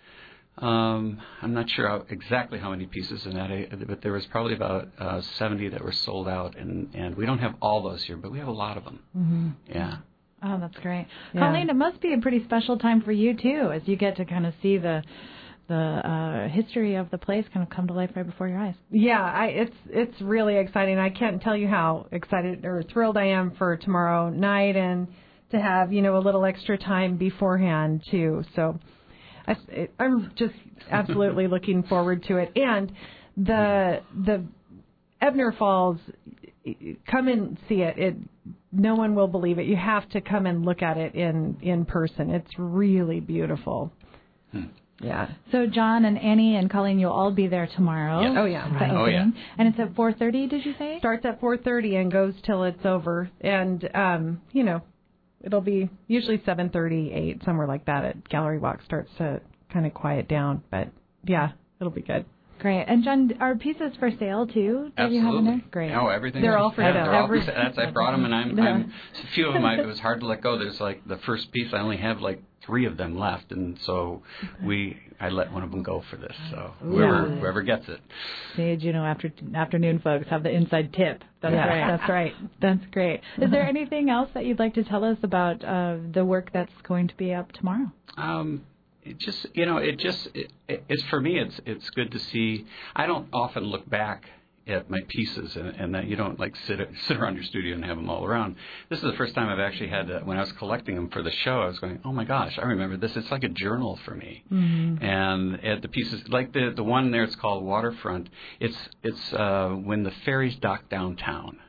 um, I'm not sure how, exactly how many pieces in that, but there was probably about uh, seventy that were sold out. And, and we don't have all those here, but we have a lot of them. Mm-hmm. Yeah. Oh, that's great. Yeah. Colleen, it must be a pretty special time for you, too, as you get to kind of see the the uh, history of the place kind of come to life right before your eyes. Yeah, I, it's it's really exciting. I can't tell you how excited or thrilled I am for tomorrow night and to have, you know, a little extra time beforehand, too. So I, it, I'm just absolutely looking forward to it. And the the Ebner Falls, come and see it. It no one will believe it. You have to come and look at it in, in person. It's really beautiful. Hmm. Yeah. So John and Annie and Colleen, you'll all be there tomorrow. Yes. Oh yeah. Right. Oh yeah. And it's at four thirty. Did you say? Starts at four thirty and goes till it's over. And um, you know, it'll be usually seven thirty, eight, somewhere like that. At Gallery Walk starts to kind of quiet down, but yeah, it'll be good. Great. And John, are pieces for sale too? That Absolutely. you have in there? Great. No, everything. They're all for yeah, sale. They're all Every, for sale. That's, I brought them, and I'm, I'm a few of them. I, it was hard to let go. There's like the first piece. I only have like three of them left, and so we I let one of them go for this. So whoever yeah. whoever gets it. See, Juneau after, afternoon folks have the inside tip. That's yeah, right. That's right. That's great. Is there anything else that you'd like to tell us about uh, the work that's going to be up tomorrow? Um. It just, you know, it just, it, it, it's for me, it's it's good to see. I don't often look back at my pieces, and, and that you don't like sit sit around your studio and have them all around. This is the first time I've actually had to, when I was collecting them for the show, I was going, oh my gosh, I remember this. It's like a journal for me. Mm-hmm. And at the pieces, like the the one there, it's called Waterfront. It's it's uh, when the ferries dock downtown.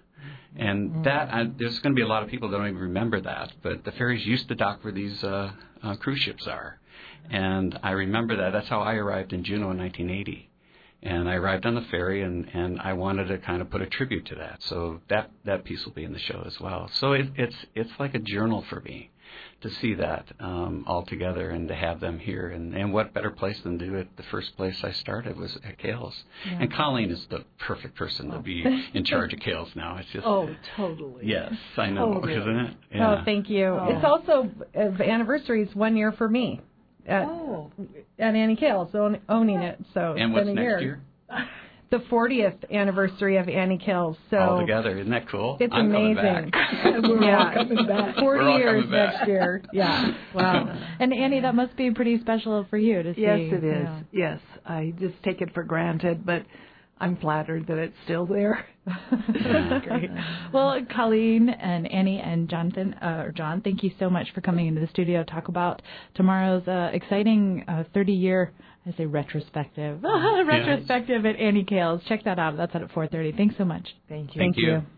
And mm. that, I, there's going to be a lot of people that don't even remember that, but the ferries used to dock where these uh, uh, cruise ships are. And I remember that. That's how I arrived in Juneau in nineteen eighty. And I arrived on the ferry, and, and I wanted to kind of put a tribute to that. So that, that piece will be in the show as well. So it, it's it's like a journal for me to see that um, all together and to have them here. And, and what better place than do it? The first place I started was at Kales. Yeah. And Colleen is the perfect person to be in charge of Kales now. It's just Oh, totally. Yes, I know, totally. Isn't it? Yeah. Oh, thank you. Oh. It's also, uh, anniversaries one year for me. At, oh. at Annie Kales, own, owning it. So and what's been a next year. year? The fortieth anniversary of Annie Kales. So all together, isn't that cool? It's I'm amazing. We're yeah. all coming back. Forty We're all years coming back. next year. Yeah. Wow. And Annie, that must be pretty special for you to see. Yes, it is. Yeah. Yes, I just take it for granted, but I'm flattered that it's still there. Yeah. Great. Well, Colleen and Annie and Jonathan, uh, or John, thank you so much for coming into the studio to talk about tomorrow's uh, exciting uh, thirty-year, I say retrospective, retrospective yes. at Annie Kales. Check that out. That's at four thirty. Thanks so much. Thank you. Thank, thank you. you.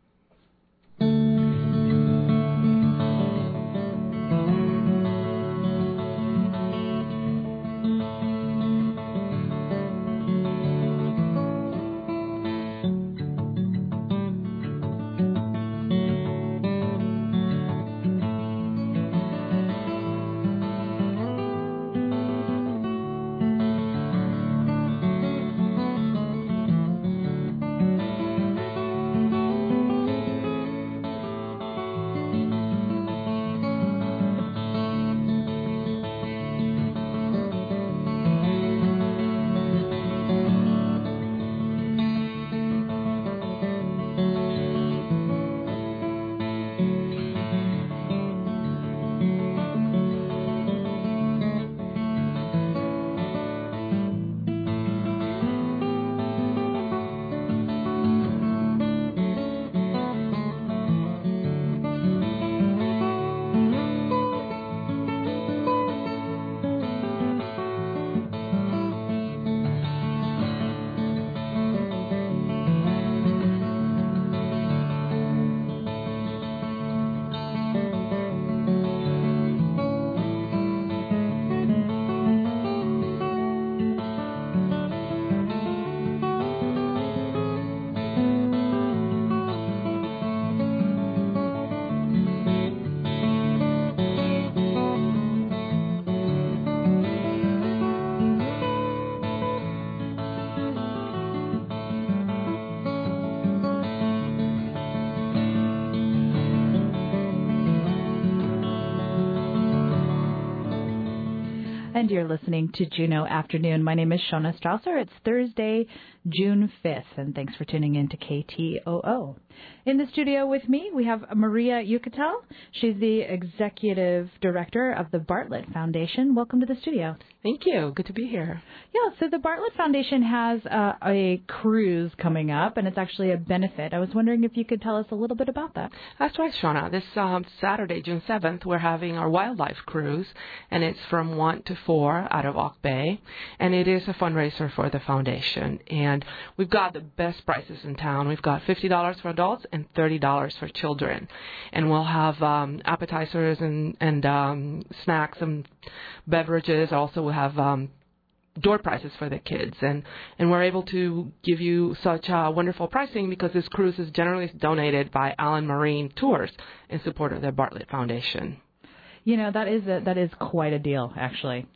And you're listening to Juneau Afternoon. My name is Shona Strausser. It's Thursday, June fifth, and thanks for tuning in to K T O O. In the studio with me, we have Maria Yucatel. She's the executive director of the Bartlett Foundation. Welcome to the studio. Thank you. Good to be here. Yeah, so the Bartlett Foundation has uh, a cruise coming up, and it's actually a benefit. I was wondering if you could tell us a little bit about that. That's right, Shona. This um, Saturday, June seventh, we're having our wildlife cruise, and it's from one to four out of Auk Bay, and it is a fundraiser for the foundation. And we've got the best prices in town. We've got fifty dollars for adults and thirty dollars for children. And we'll have um, appetizers and, and um, snacks and beverages. Also, we'll have um, door prizes for the kids. And, and we're able to give you such uh, wonderful pricing because this cruise is generally donated by Allen Marine Tours in support of the Bartlett Foundation. You know, that is a, that is quite a deal, actually.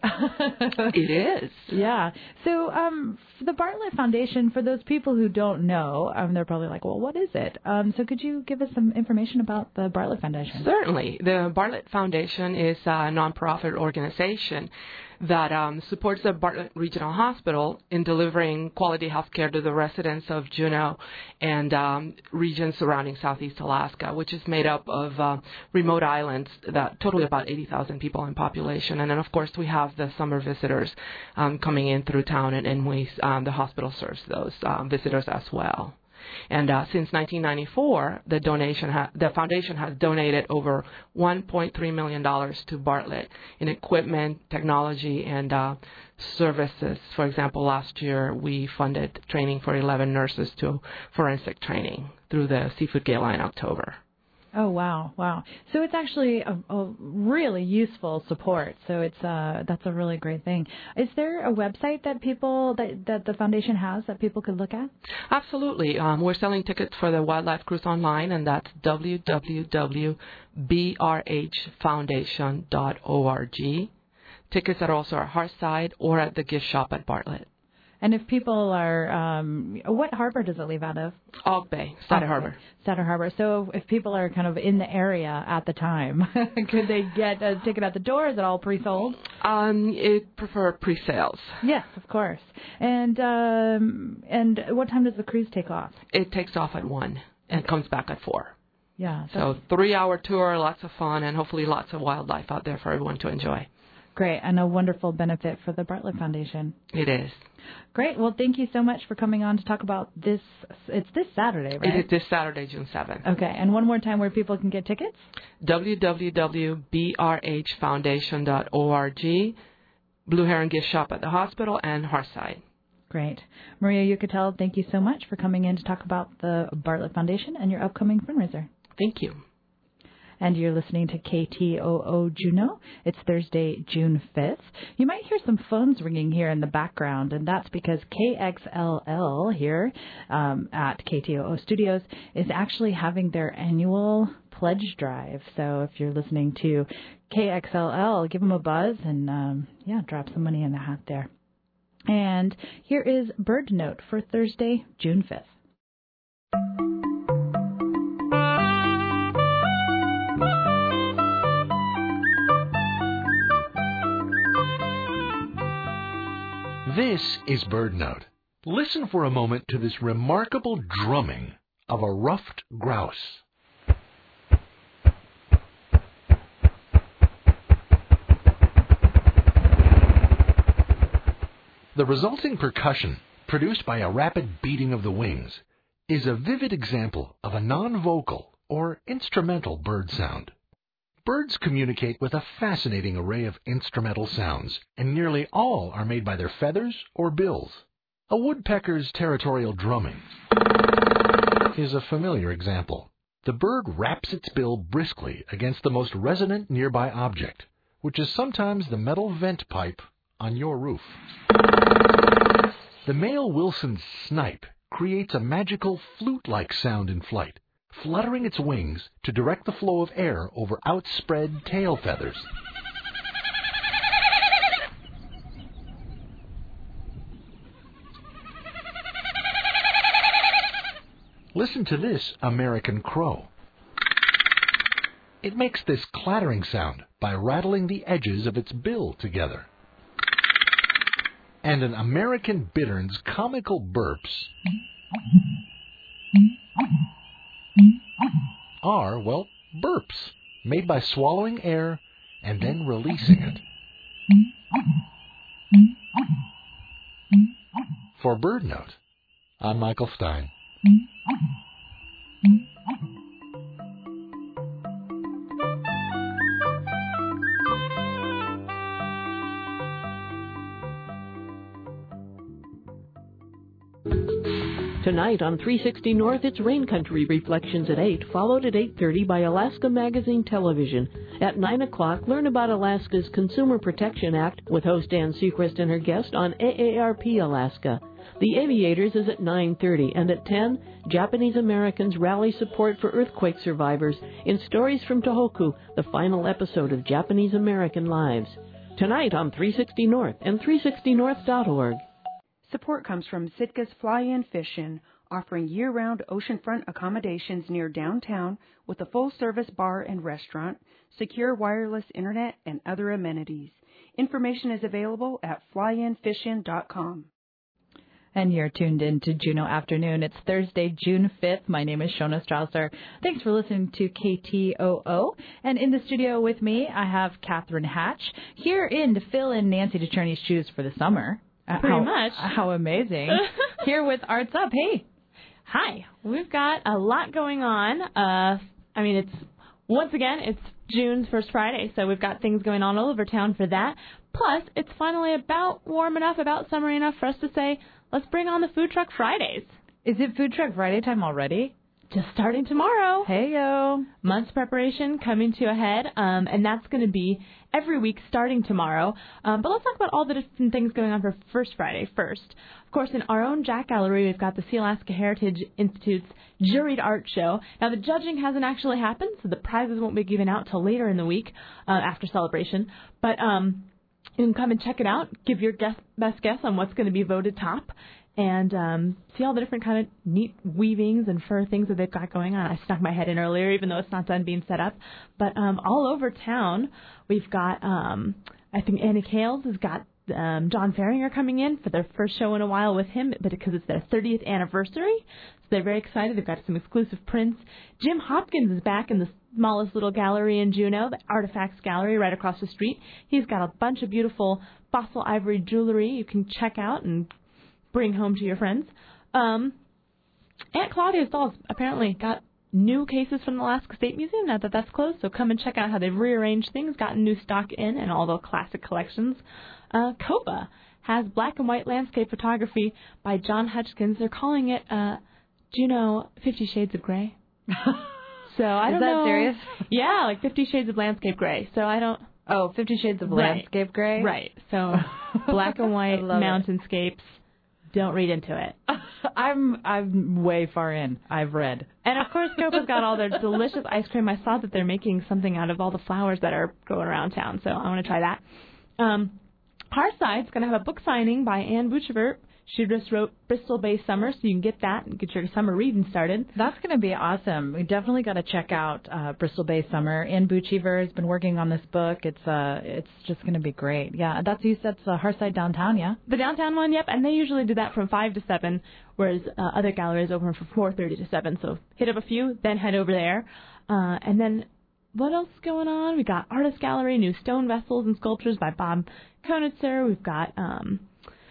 It is. Yeah. So um, the Bartlett Foundation, for those people who don't know, um, they're probably like, well, what is it? Um, so could you give us some information about the Bartlett Foundation? Certainly. The Bartlett Foundation is a nonprofit organization that um, supports the Bartlett Regional Hospital in delivering quality health care to the residents of Juneau and um, regions surrounding Southeast Alaska, which is made up of uh, remote islands that total about eighty thousand people in population. And then, of course, we have the summer visitors um, coming in through town, and, and we, um, the hospital serves those um, visitors as well. And uh, since nineteen ninety-four, the donation ha- the foundation has donated over one point three million dollars to Bartlett in equipment, technology, and uh, services. For example, last year we funded training for eleven nurses to forensic training through the Seafood Gala in October. Oh, wow, wow. So it's actually a, a really useful support. So it's uh, that's a really great thing. Is there a website that people, that, that the foundation has that people could look at? Absolutely. Um, we're selling tickets for the Wildlife Cruise online, and that's w w w dot b r h foundation dot org. Tickets are also at Hearthside or at the gift shop at Bartlett. And if people are, um, what harbor does it leave out of? Og Bay, Stater Og Harbor. Bay, Stater Harbor. So if people are kind of in the area at the time, could they get a ticket at the door? Is it all pre-sold? Um, it prefer pre-sales. Yes, of course. And um, and what time does the cruise take off? It takes off at one and comes back at four. Yeah. So three-hour tour, lots of fun, and hopefully lots of wildlife out there for everyone to enjoy. Great, and a wonderful benefit for the Bartlett Foundation. It is. Great. Well, thank you so much for coming on to talk about this. It's this Saturday, right? It is this Saturday, June seventh. Okay, and one more time where people can get tickets? w w w dot b r h foundation dot org, Blue Heron Gift Shop at the hospital, and Hearthside. Great. Maria Yucatel, thank you so much for coming in to talk about the Bartlett Foundation and your upcoming fundraiser. Thank you. And you're listening to K T O O Juneau. It's Thursday, June fifth. You might hear some phones ringing here in the background, and that's because K X L L here um, at K T O O Studios is actually having their annual pledge drive. So if you're listening to K X L L, give them a buzz and, um, yeah, drop some money in the hat there. And here is Bird Note for Thursday, June fifth. This is Bird Note. Listen for a moment to this remarkable drumming of a ruffed grouse. The resulting percussion, produced by a rapid beating of the wings, is a vivid example of a non-vocal or instrumental bird sound. Birds communicate with a fascinating array of instrumental sounds, and nearly all are made by their feathers or bills. A woodpecker's territorial drumming is a familiar example. The bird raps its bill briskly against the most resonant nearby object, which is sometimes the metal vent pipe on your roof. The male Wilson's snipe creates a magical flute-like sound in flight, fluttering its wings to direct the flow of air over outspread tail feathers. Listen to this American crow. It makes this clattering sound by rattling the edges of its bill together. And an American bittern's comical burps are, well, burps, made by swallowing air and then releasing it. For Bird Note, I'm Michael Stein. Tonight on three sixty North, it's Rain Country Reflections at eight, followed at eight thirty by Alaska Magazine Television. At nine o'clock, learn about Alaska's Consumer Protection Act with host Ann Seacrest and her guest on A A R P Alaska. The Aviators is at nine thirty, and at ten, Japanese Americans rally support for earthquake survivors in Stories from Tohoku, the final episode of Japanese American Lives. Tonight on three sixty North and three sixty north dot org. Support comes from Sitka's Fly-In Fish-In, offering year-round oceanfront accommodations near downtown with a full-service bar and restaurant, secure wireless internet, and other amenities. Information is available at fly in fish in dot com. And you're tuned in to Juneau Afternoon. It's Thursday, June fifth. My name is Shona Strausser. Thanks for listening to K T O O. And in the studio with me, I have Catherine Hatch, here in to fill in Nancy DeCherney's shoes for the summer. Pretty how, much. How amazing. Here with Arts Up. Hey. Hi. We've got a lot going on. Uh, I mean, it's, once again, it's June's first Friday, so we've got things going on all over town for that. Plus, it's finally about warm enough, about summery enough for us to say, let's bring on the Food Truck Fridays. Is it Food Truck Friday time already? just starting tomorrow. Hey yo, month's preparation coming to a head, um, and that's going to be every week starting tomorrow. Um, but let's talk about all the different things going on for First Friday first. Of course, in our own Jack Gallery, we've got the Sealaska Heritage Institute's Juried Art Show. Now, the judging hasn't actually happened, so the prizes won't be given out till later in the week uh, after celebration. But um, you can come and check it out, give your guess, best guess on what's going to be voted top, and um, see all the different kind of neat weavings and fur things that they've got going on. I snuck my head in earlier, even though it's not done being set up. But um, all over town, we've got, um, I think Annie Kales has got um, John Ferringer coming in for their first show in a while with him, but because it's their thirtieth anniversary. So they're very excited. They've got some exclusive prints. Jim Hopkins is back in the smallest little gallery in Juneau, the Artifacts Gallery right across the street. He's got a bunch of beautiful fossil ivory jewelry you can check out and bring home to your friends. Um, Aunt Claudia's Dolls apparently got new cases from the Alaska State Museum now that that's closed, so come and check out how they've rearranged things, gotten new stock in, and all the classic collections. Uh, COPA has black and white landscape photography by John Hutchkins. They're calling it, uh, do you know, Fifty Shades of Grey? So I Is don't that know. serious? Yeah, like Fifty Shades of Landscape Gray. So I don't... Oh, Fifty Shades of Right. Landscape Gray? Right. So black and white mountainscapes. Don't read into it. I'm I'm way far in. I've read. And of course, Copa's got all their delicious ice cream. I saw that they're making something out of all the flowers that are going around town, so I want to try that. Um, Harside's going to have a book signing by Anne Bouchevert. She just wrote Bristol Bay Summer, so you can get that and get your summer reading started. That's going to be awesome. We definitely got to check out uh, Bristol Bay Summer. Anne Bouchevert has been working on this book. It's uh, it's just going to be great. Yeah, that's you said it's uh, Harside downtown, yeah? The downtown one, yep, and they usually do that from five to seven, whereas uh, other galleries open from four thirty to seven. So hit up a few, then head over there. Uh, and then what else is going on? We got Artist Gallery, new stone vessels and sculptures by Bob Konitzer. We've got... Um,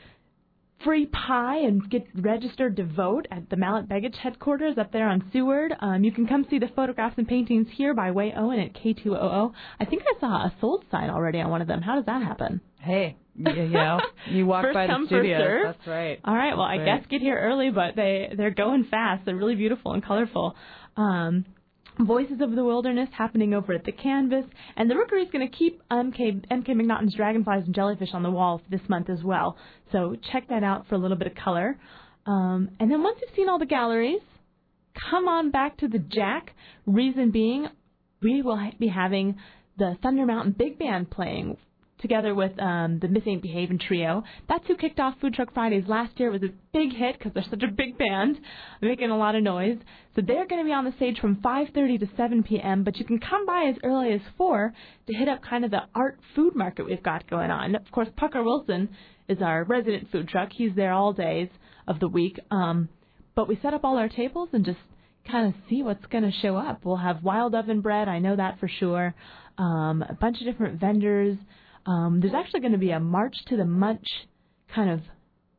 free pie and get registered to vote at the Mallet Baggage headquarters up there on Seward. Um, you can come see the photographs and paintings here by Way Owen at K two hundred. I think I saw a sold sign already on one of them. How does that happen? Hey, you, you know, you walk first by come, the studio. First serve. That's right. All right. Well, That's I right. guess get here early, but they they're going fast. They're really beautiful and colorful. Um, Voices of the Wilderness happening over at the Canvas, and the Rookery is going to keep M K M K McNaughton's Dragonflies and Jellyfish on the wall this month as well. So check that out for a little bit of color. Um, and then once you've seen all the galleries, come on back to the Jack. Reason being, we will be having the Thunder Mountain Big Band playing together with um, the Miss Ain't Behavin' Trio. That's who kicked off Food Truck Fridays last year. It was a big hit because they're such a big band, making a lot of noise. So they're going to be on the stage from five thirty to seven p.m., but you can come by as early as four to hit up kind of the art food market we've got going on. Of course, Pucker Wilson is our resident food truck. He's there all days of the week. Um, but we set up all our tables and just kind of see what's going to show up. We'll have wild oven bread, I know that for sure, um, a bunch of different vendors. Um, there's actually going to be a March to the Munch kind of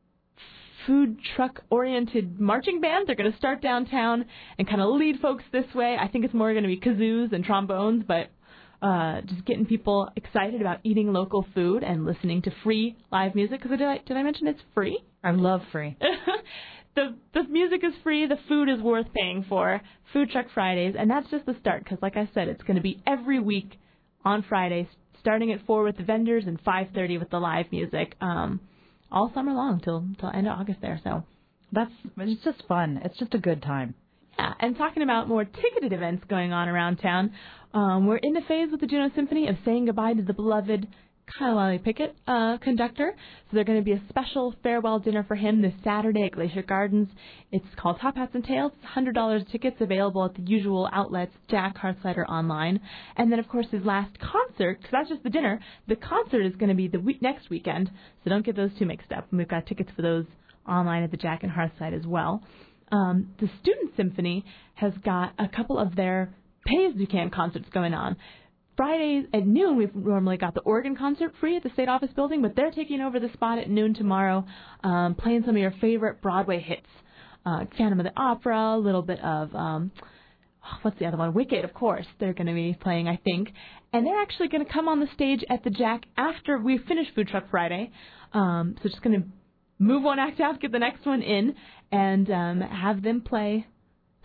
food truck-oriented marching band. They're going to start downtown and kind of lead folks this way. I think it's more going to be kazoos and trombones, but uh, just getting people excited about eating local food and listening to free live music. Because did I, did I mention it's free? I love free. the the music is free. The food is worth paying for. Food Truck Fridays, and that's just the start. Because like I said, it's going to be every week on Fridays, starting at four with the vendors and five thirty with the live music, um, all summer long till till end of August there. So that's it's just fun. It's just a good time. Yeah, and talking about more ticketed events going on around town, um, we're in the phase with the Juneau Symphony of saying goodbye to the beloved Kailali Pickett uh, conductor. So there's going to be a special farewell dinner for him this Saturday at Glacier Gardens. It's called Top Hats and Tails. It's one hundred dollars tickets available at the usual outlets, Jack, Hearthside, or online. And then, of course, his last concert, because that's just the dinner, the concert is going to be the week, next weekend, so don't get those two mixed up. And we've got tickets for those online at the Jack and Hearthside as well. Um, the Student Symphony has got a couple of their pay-as-you-can concerts going on. Fridays at noon, we've normally got the organ concert free at the State Office Building, but they're taking over the spot at noon tomorrow, um, playing some of your favorite Broadway hits. Uh, Phantom of the Opera, a little bit of, um, what's the other one? Wicked, of course. They're going to be playing, I think. And they're actually going to come on the stage at the Jack after we finish Food Truck Friday. Um, so just going to move one act out, get the next one in, and um, have them play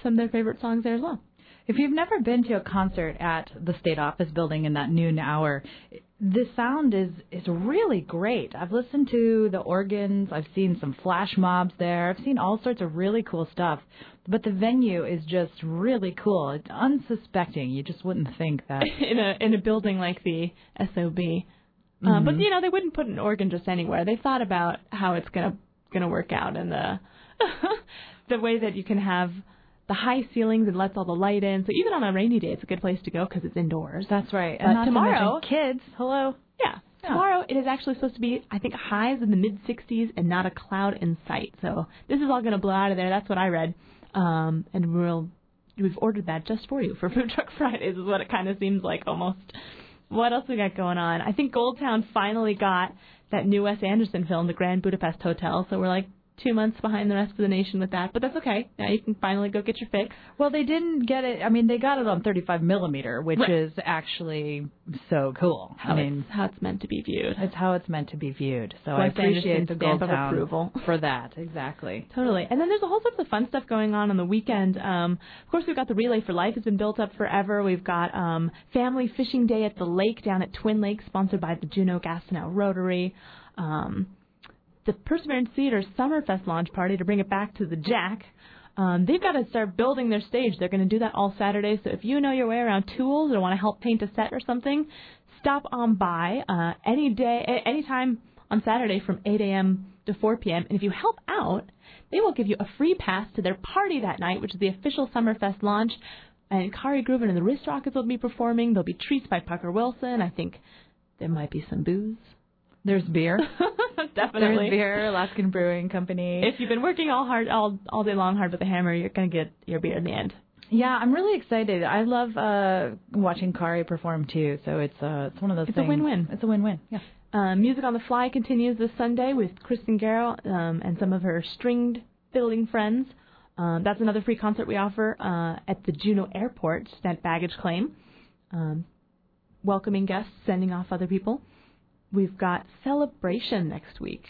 some of their favorite songs there as well. If you've never been to a concert at the State Office Building in that noon hour, the sound is, is really great. I've listened to the organs. I've seen some flash mobs there. I've seen all sorts of really cool stuff. But the venue is just really cool. It's unsuspecting. You just wouldn't think that. in a in a building like the S O B. Mm-hmm. Um, but, you know, they wouldn't put an organ just anywhere. They thought about how it's going to gonna work out and the the way that you can have the high ceilings and lets all the light in. So even on a rainy day, it's a good place to go because it's indoors. That's right. But and not tomorrow, to kids, hello. Yeah, yeah. Tomorrow it is actually supposed to be, I think, highs in the mid sixties and not a cloud in sight. So this is all going to blow out of there. That's what I read. Um, and we'll we've ordered that just for you for Food Truck Fridays is what it kind of seems like almost. What else we got going on? I think Gold Town finally got that new Wes Anderson film, The Grand Budapest Hotel. So we're like two months behind the rest of the nation with that, but that's okay. Now you can finally go get your fix. Well, they didn't get it. I mean, they got it on thirty-five millimeter, which right. is actually so cool. How I mean, it's, how it's meant to be viewed. It's how it's meant to be viewed. So Wes I appreciate Anderson's the stamp Gold of Town approval for that. Exactly. Totally. And then there's a whole sorts of fun stuff going on on the weekend. Um, of course, we've got the Relay for Life has been built up forever. We've got um, Family Fishing Day at the lake down at Twin Lakes, sponsored by the Juneau Gastineau Rotary. Um, the Perseverance Theater's Summerfest launch party to bring it back to the Jack. Um, they've got to start building their stage. They're going to do that all Saturday. So if you know your way around tools or want to help paint a set or something, stop on by uh, any day, any time on Saturday from eight a.m. to four p.m. And if you help out, they will give you a free pass to their party that night, which is the official Summerfest launch. And Kari Grooven and the Wrist Rockets will be performing. There'll be treats by Pucker Wilson. I think there might be some booze. There's beer. Definitely. There's beer, Alaskan Brewing Company. If you've been working all hard, all all day long hard with the hammer, you're going to get your beer in the end. Yeah, I'm really excited. I love uh, watching Kari perform, too. So it's uh, it's one of those it's things. It's a win-win. It's a win-win, yeah. Um, Music on the Fly continues this Sunday with Kristen Garrow um, and some of her stringed fiddling friends. Um, that's another free concert we offer uh, at the Juneau Airport at baggage claim. Um, welcoming guests, sending off other people. We've got Celebration next week.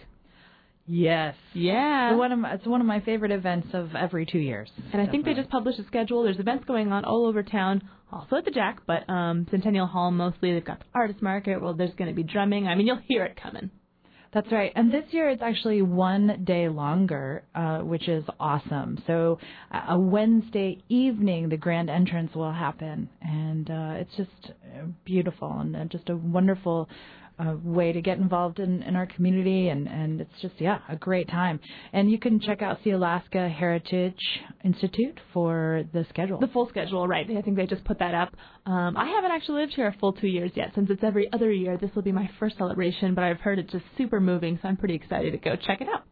Yes. Yeah. It's one of my, it's one of my favorite events of every two years. And I Definitely. think they just published a schedule. There's events going on all over town, also at the Jack, but um, Centennial Hall mostly. They've got the Artist Market. Well, there's going to be drumming. I mean, you'll hear it coming. That's right. And this year it's actually one day longer, uh, which is awesome. So uh, a Wednesday evening, the grand entrance will happen. And uh, it's just beautiful and uh, just a wonderful uh, way to get involved in, in our community. And, and it's just, yeah, a great time. And you can check out the Alaska Heritage Institute for the schedule. The full schedule, right. I think they just put that up. Um, I haven't actually lived here a full two years yet. Since it's every other year, this will be my first celebration, but I've heard it's just super moving, so I'm pretty excited to go check it out.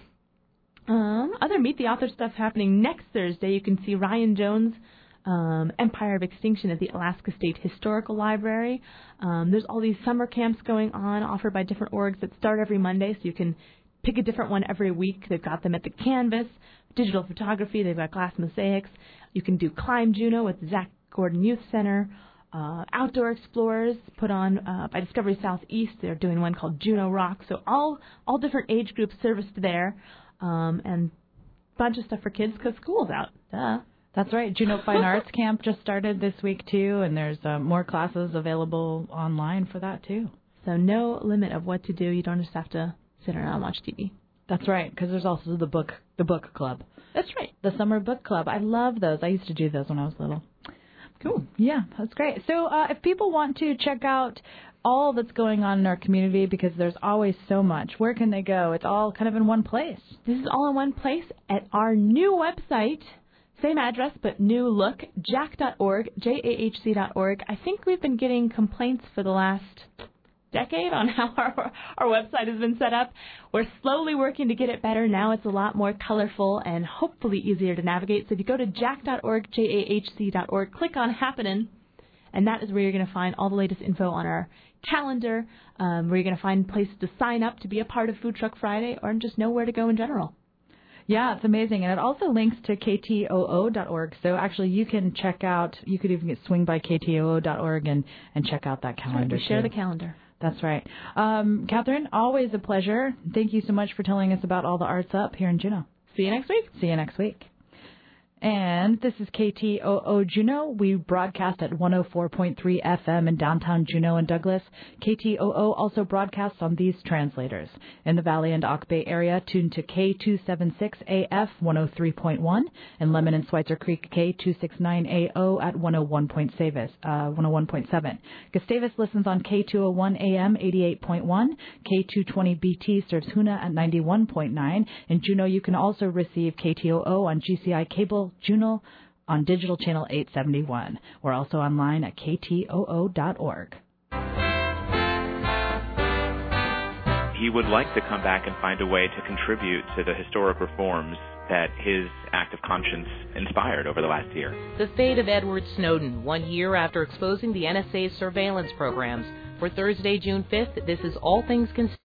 Um, other Meet the Author stuff happening next Thursday. You can see Ryan Jones' um, Empire of Extinction at the Alaska State Historical Library. Um, there's all these summer camps going on offered by different orgs that start every Monday, so you can pick a different one every week. They've got them at the Canvas, digital photography. They've got glass mosaics. You can do Climb Juneau with the Zach Gordon Youth Center. Uh, Outdoor Explorers put on uh, by Discovery Southeast. They're doing one called Juneau Rock. So all all different age groups serviced there, um, and a bunch of stuff for kids because school's out. Duh. That's right. Juneau Fine Arts Camp just started this week, too, and there's uh, more classes available online for that, too. So no limit of what to do. You don't just have to sit around and watch T V. That's right, because there's also the book the book club. That's right. The summer book club. I love those. I used to do those when I was little. Cool. Yeah, that's great. So uh, if people want to check out all that's going on in our community, because there's always so much, where can they go? It's all kind of in one place. This is all in one place at our new website. Same address, but new look, jack dot org, J A H C dot org. I think we've been getting complaints for the last decade on how our, our website has been set up. We're slowly working to get it better. Now it's a lot more colorful and hopefully easier to navigate. So if you go to jack dot org, J A H C dot org, click on Happening, and that is where you're going to find all the latest info on our calendar, um, where you're going to find places to sign up to be a part of Food Truck Friday or just know where to go in general. Yeah, it's amazing. And it also links to K T O O dot org. So actually you can check out, you could even get swing by K T O O dot org and, and check out that calendar. Right, we share too. the calendar. That's right. Um, Catherine, always a pleasure. Thank you so much for telling us about all the arts up here in Juneau. See you next week. See you next week. And this is K T O O Juneau. We broadcast at one oh four point three F M in downtown Juneau and Douglas. K T O O also broadcasts on these translators. In the Valley and Ock Bay area, tune to K two seventy-six A F one oh three point one. In Lemon and Schweitzer Creek, K two sixty-nine A O at one oh one point seven. Gustavus listens on K two oh one A M eighty-eight point one. K two twenty B T serves Hoonah at ninety-one point nine. In Juneau, you can also receive K T O O on G C I Cable Juneau on digital channel eight seventy-one. We're also online at K T O O dot org. He would like to come back and find a way to contribute to the historic reforms that his act of conscience inspired over the last year. The fate of Edward Snowden, one year after exposing the N S A's surveillance programs. For Thursday, June fifth, this is All Things Considered.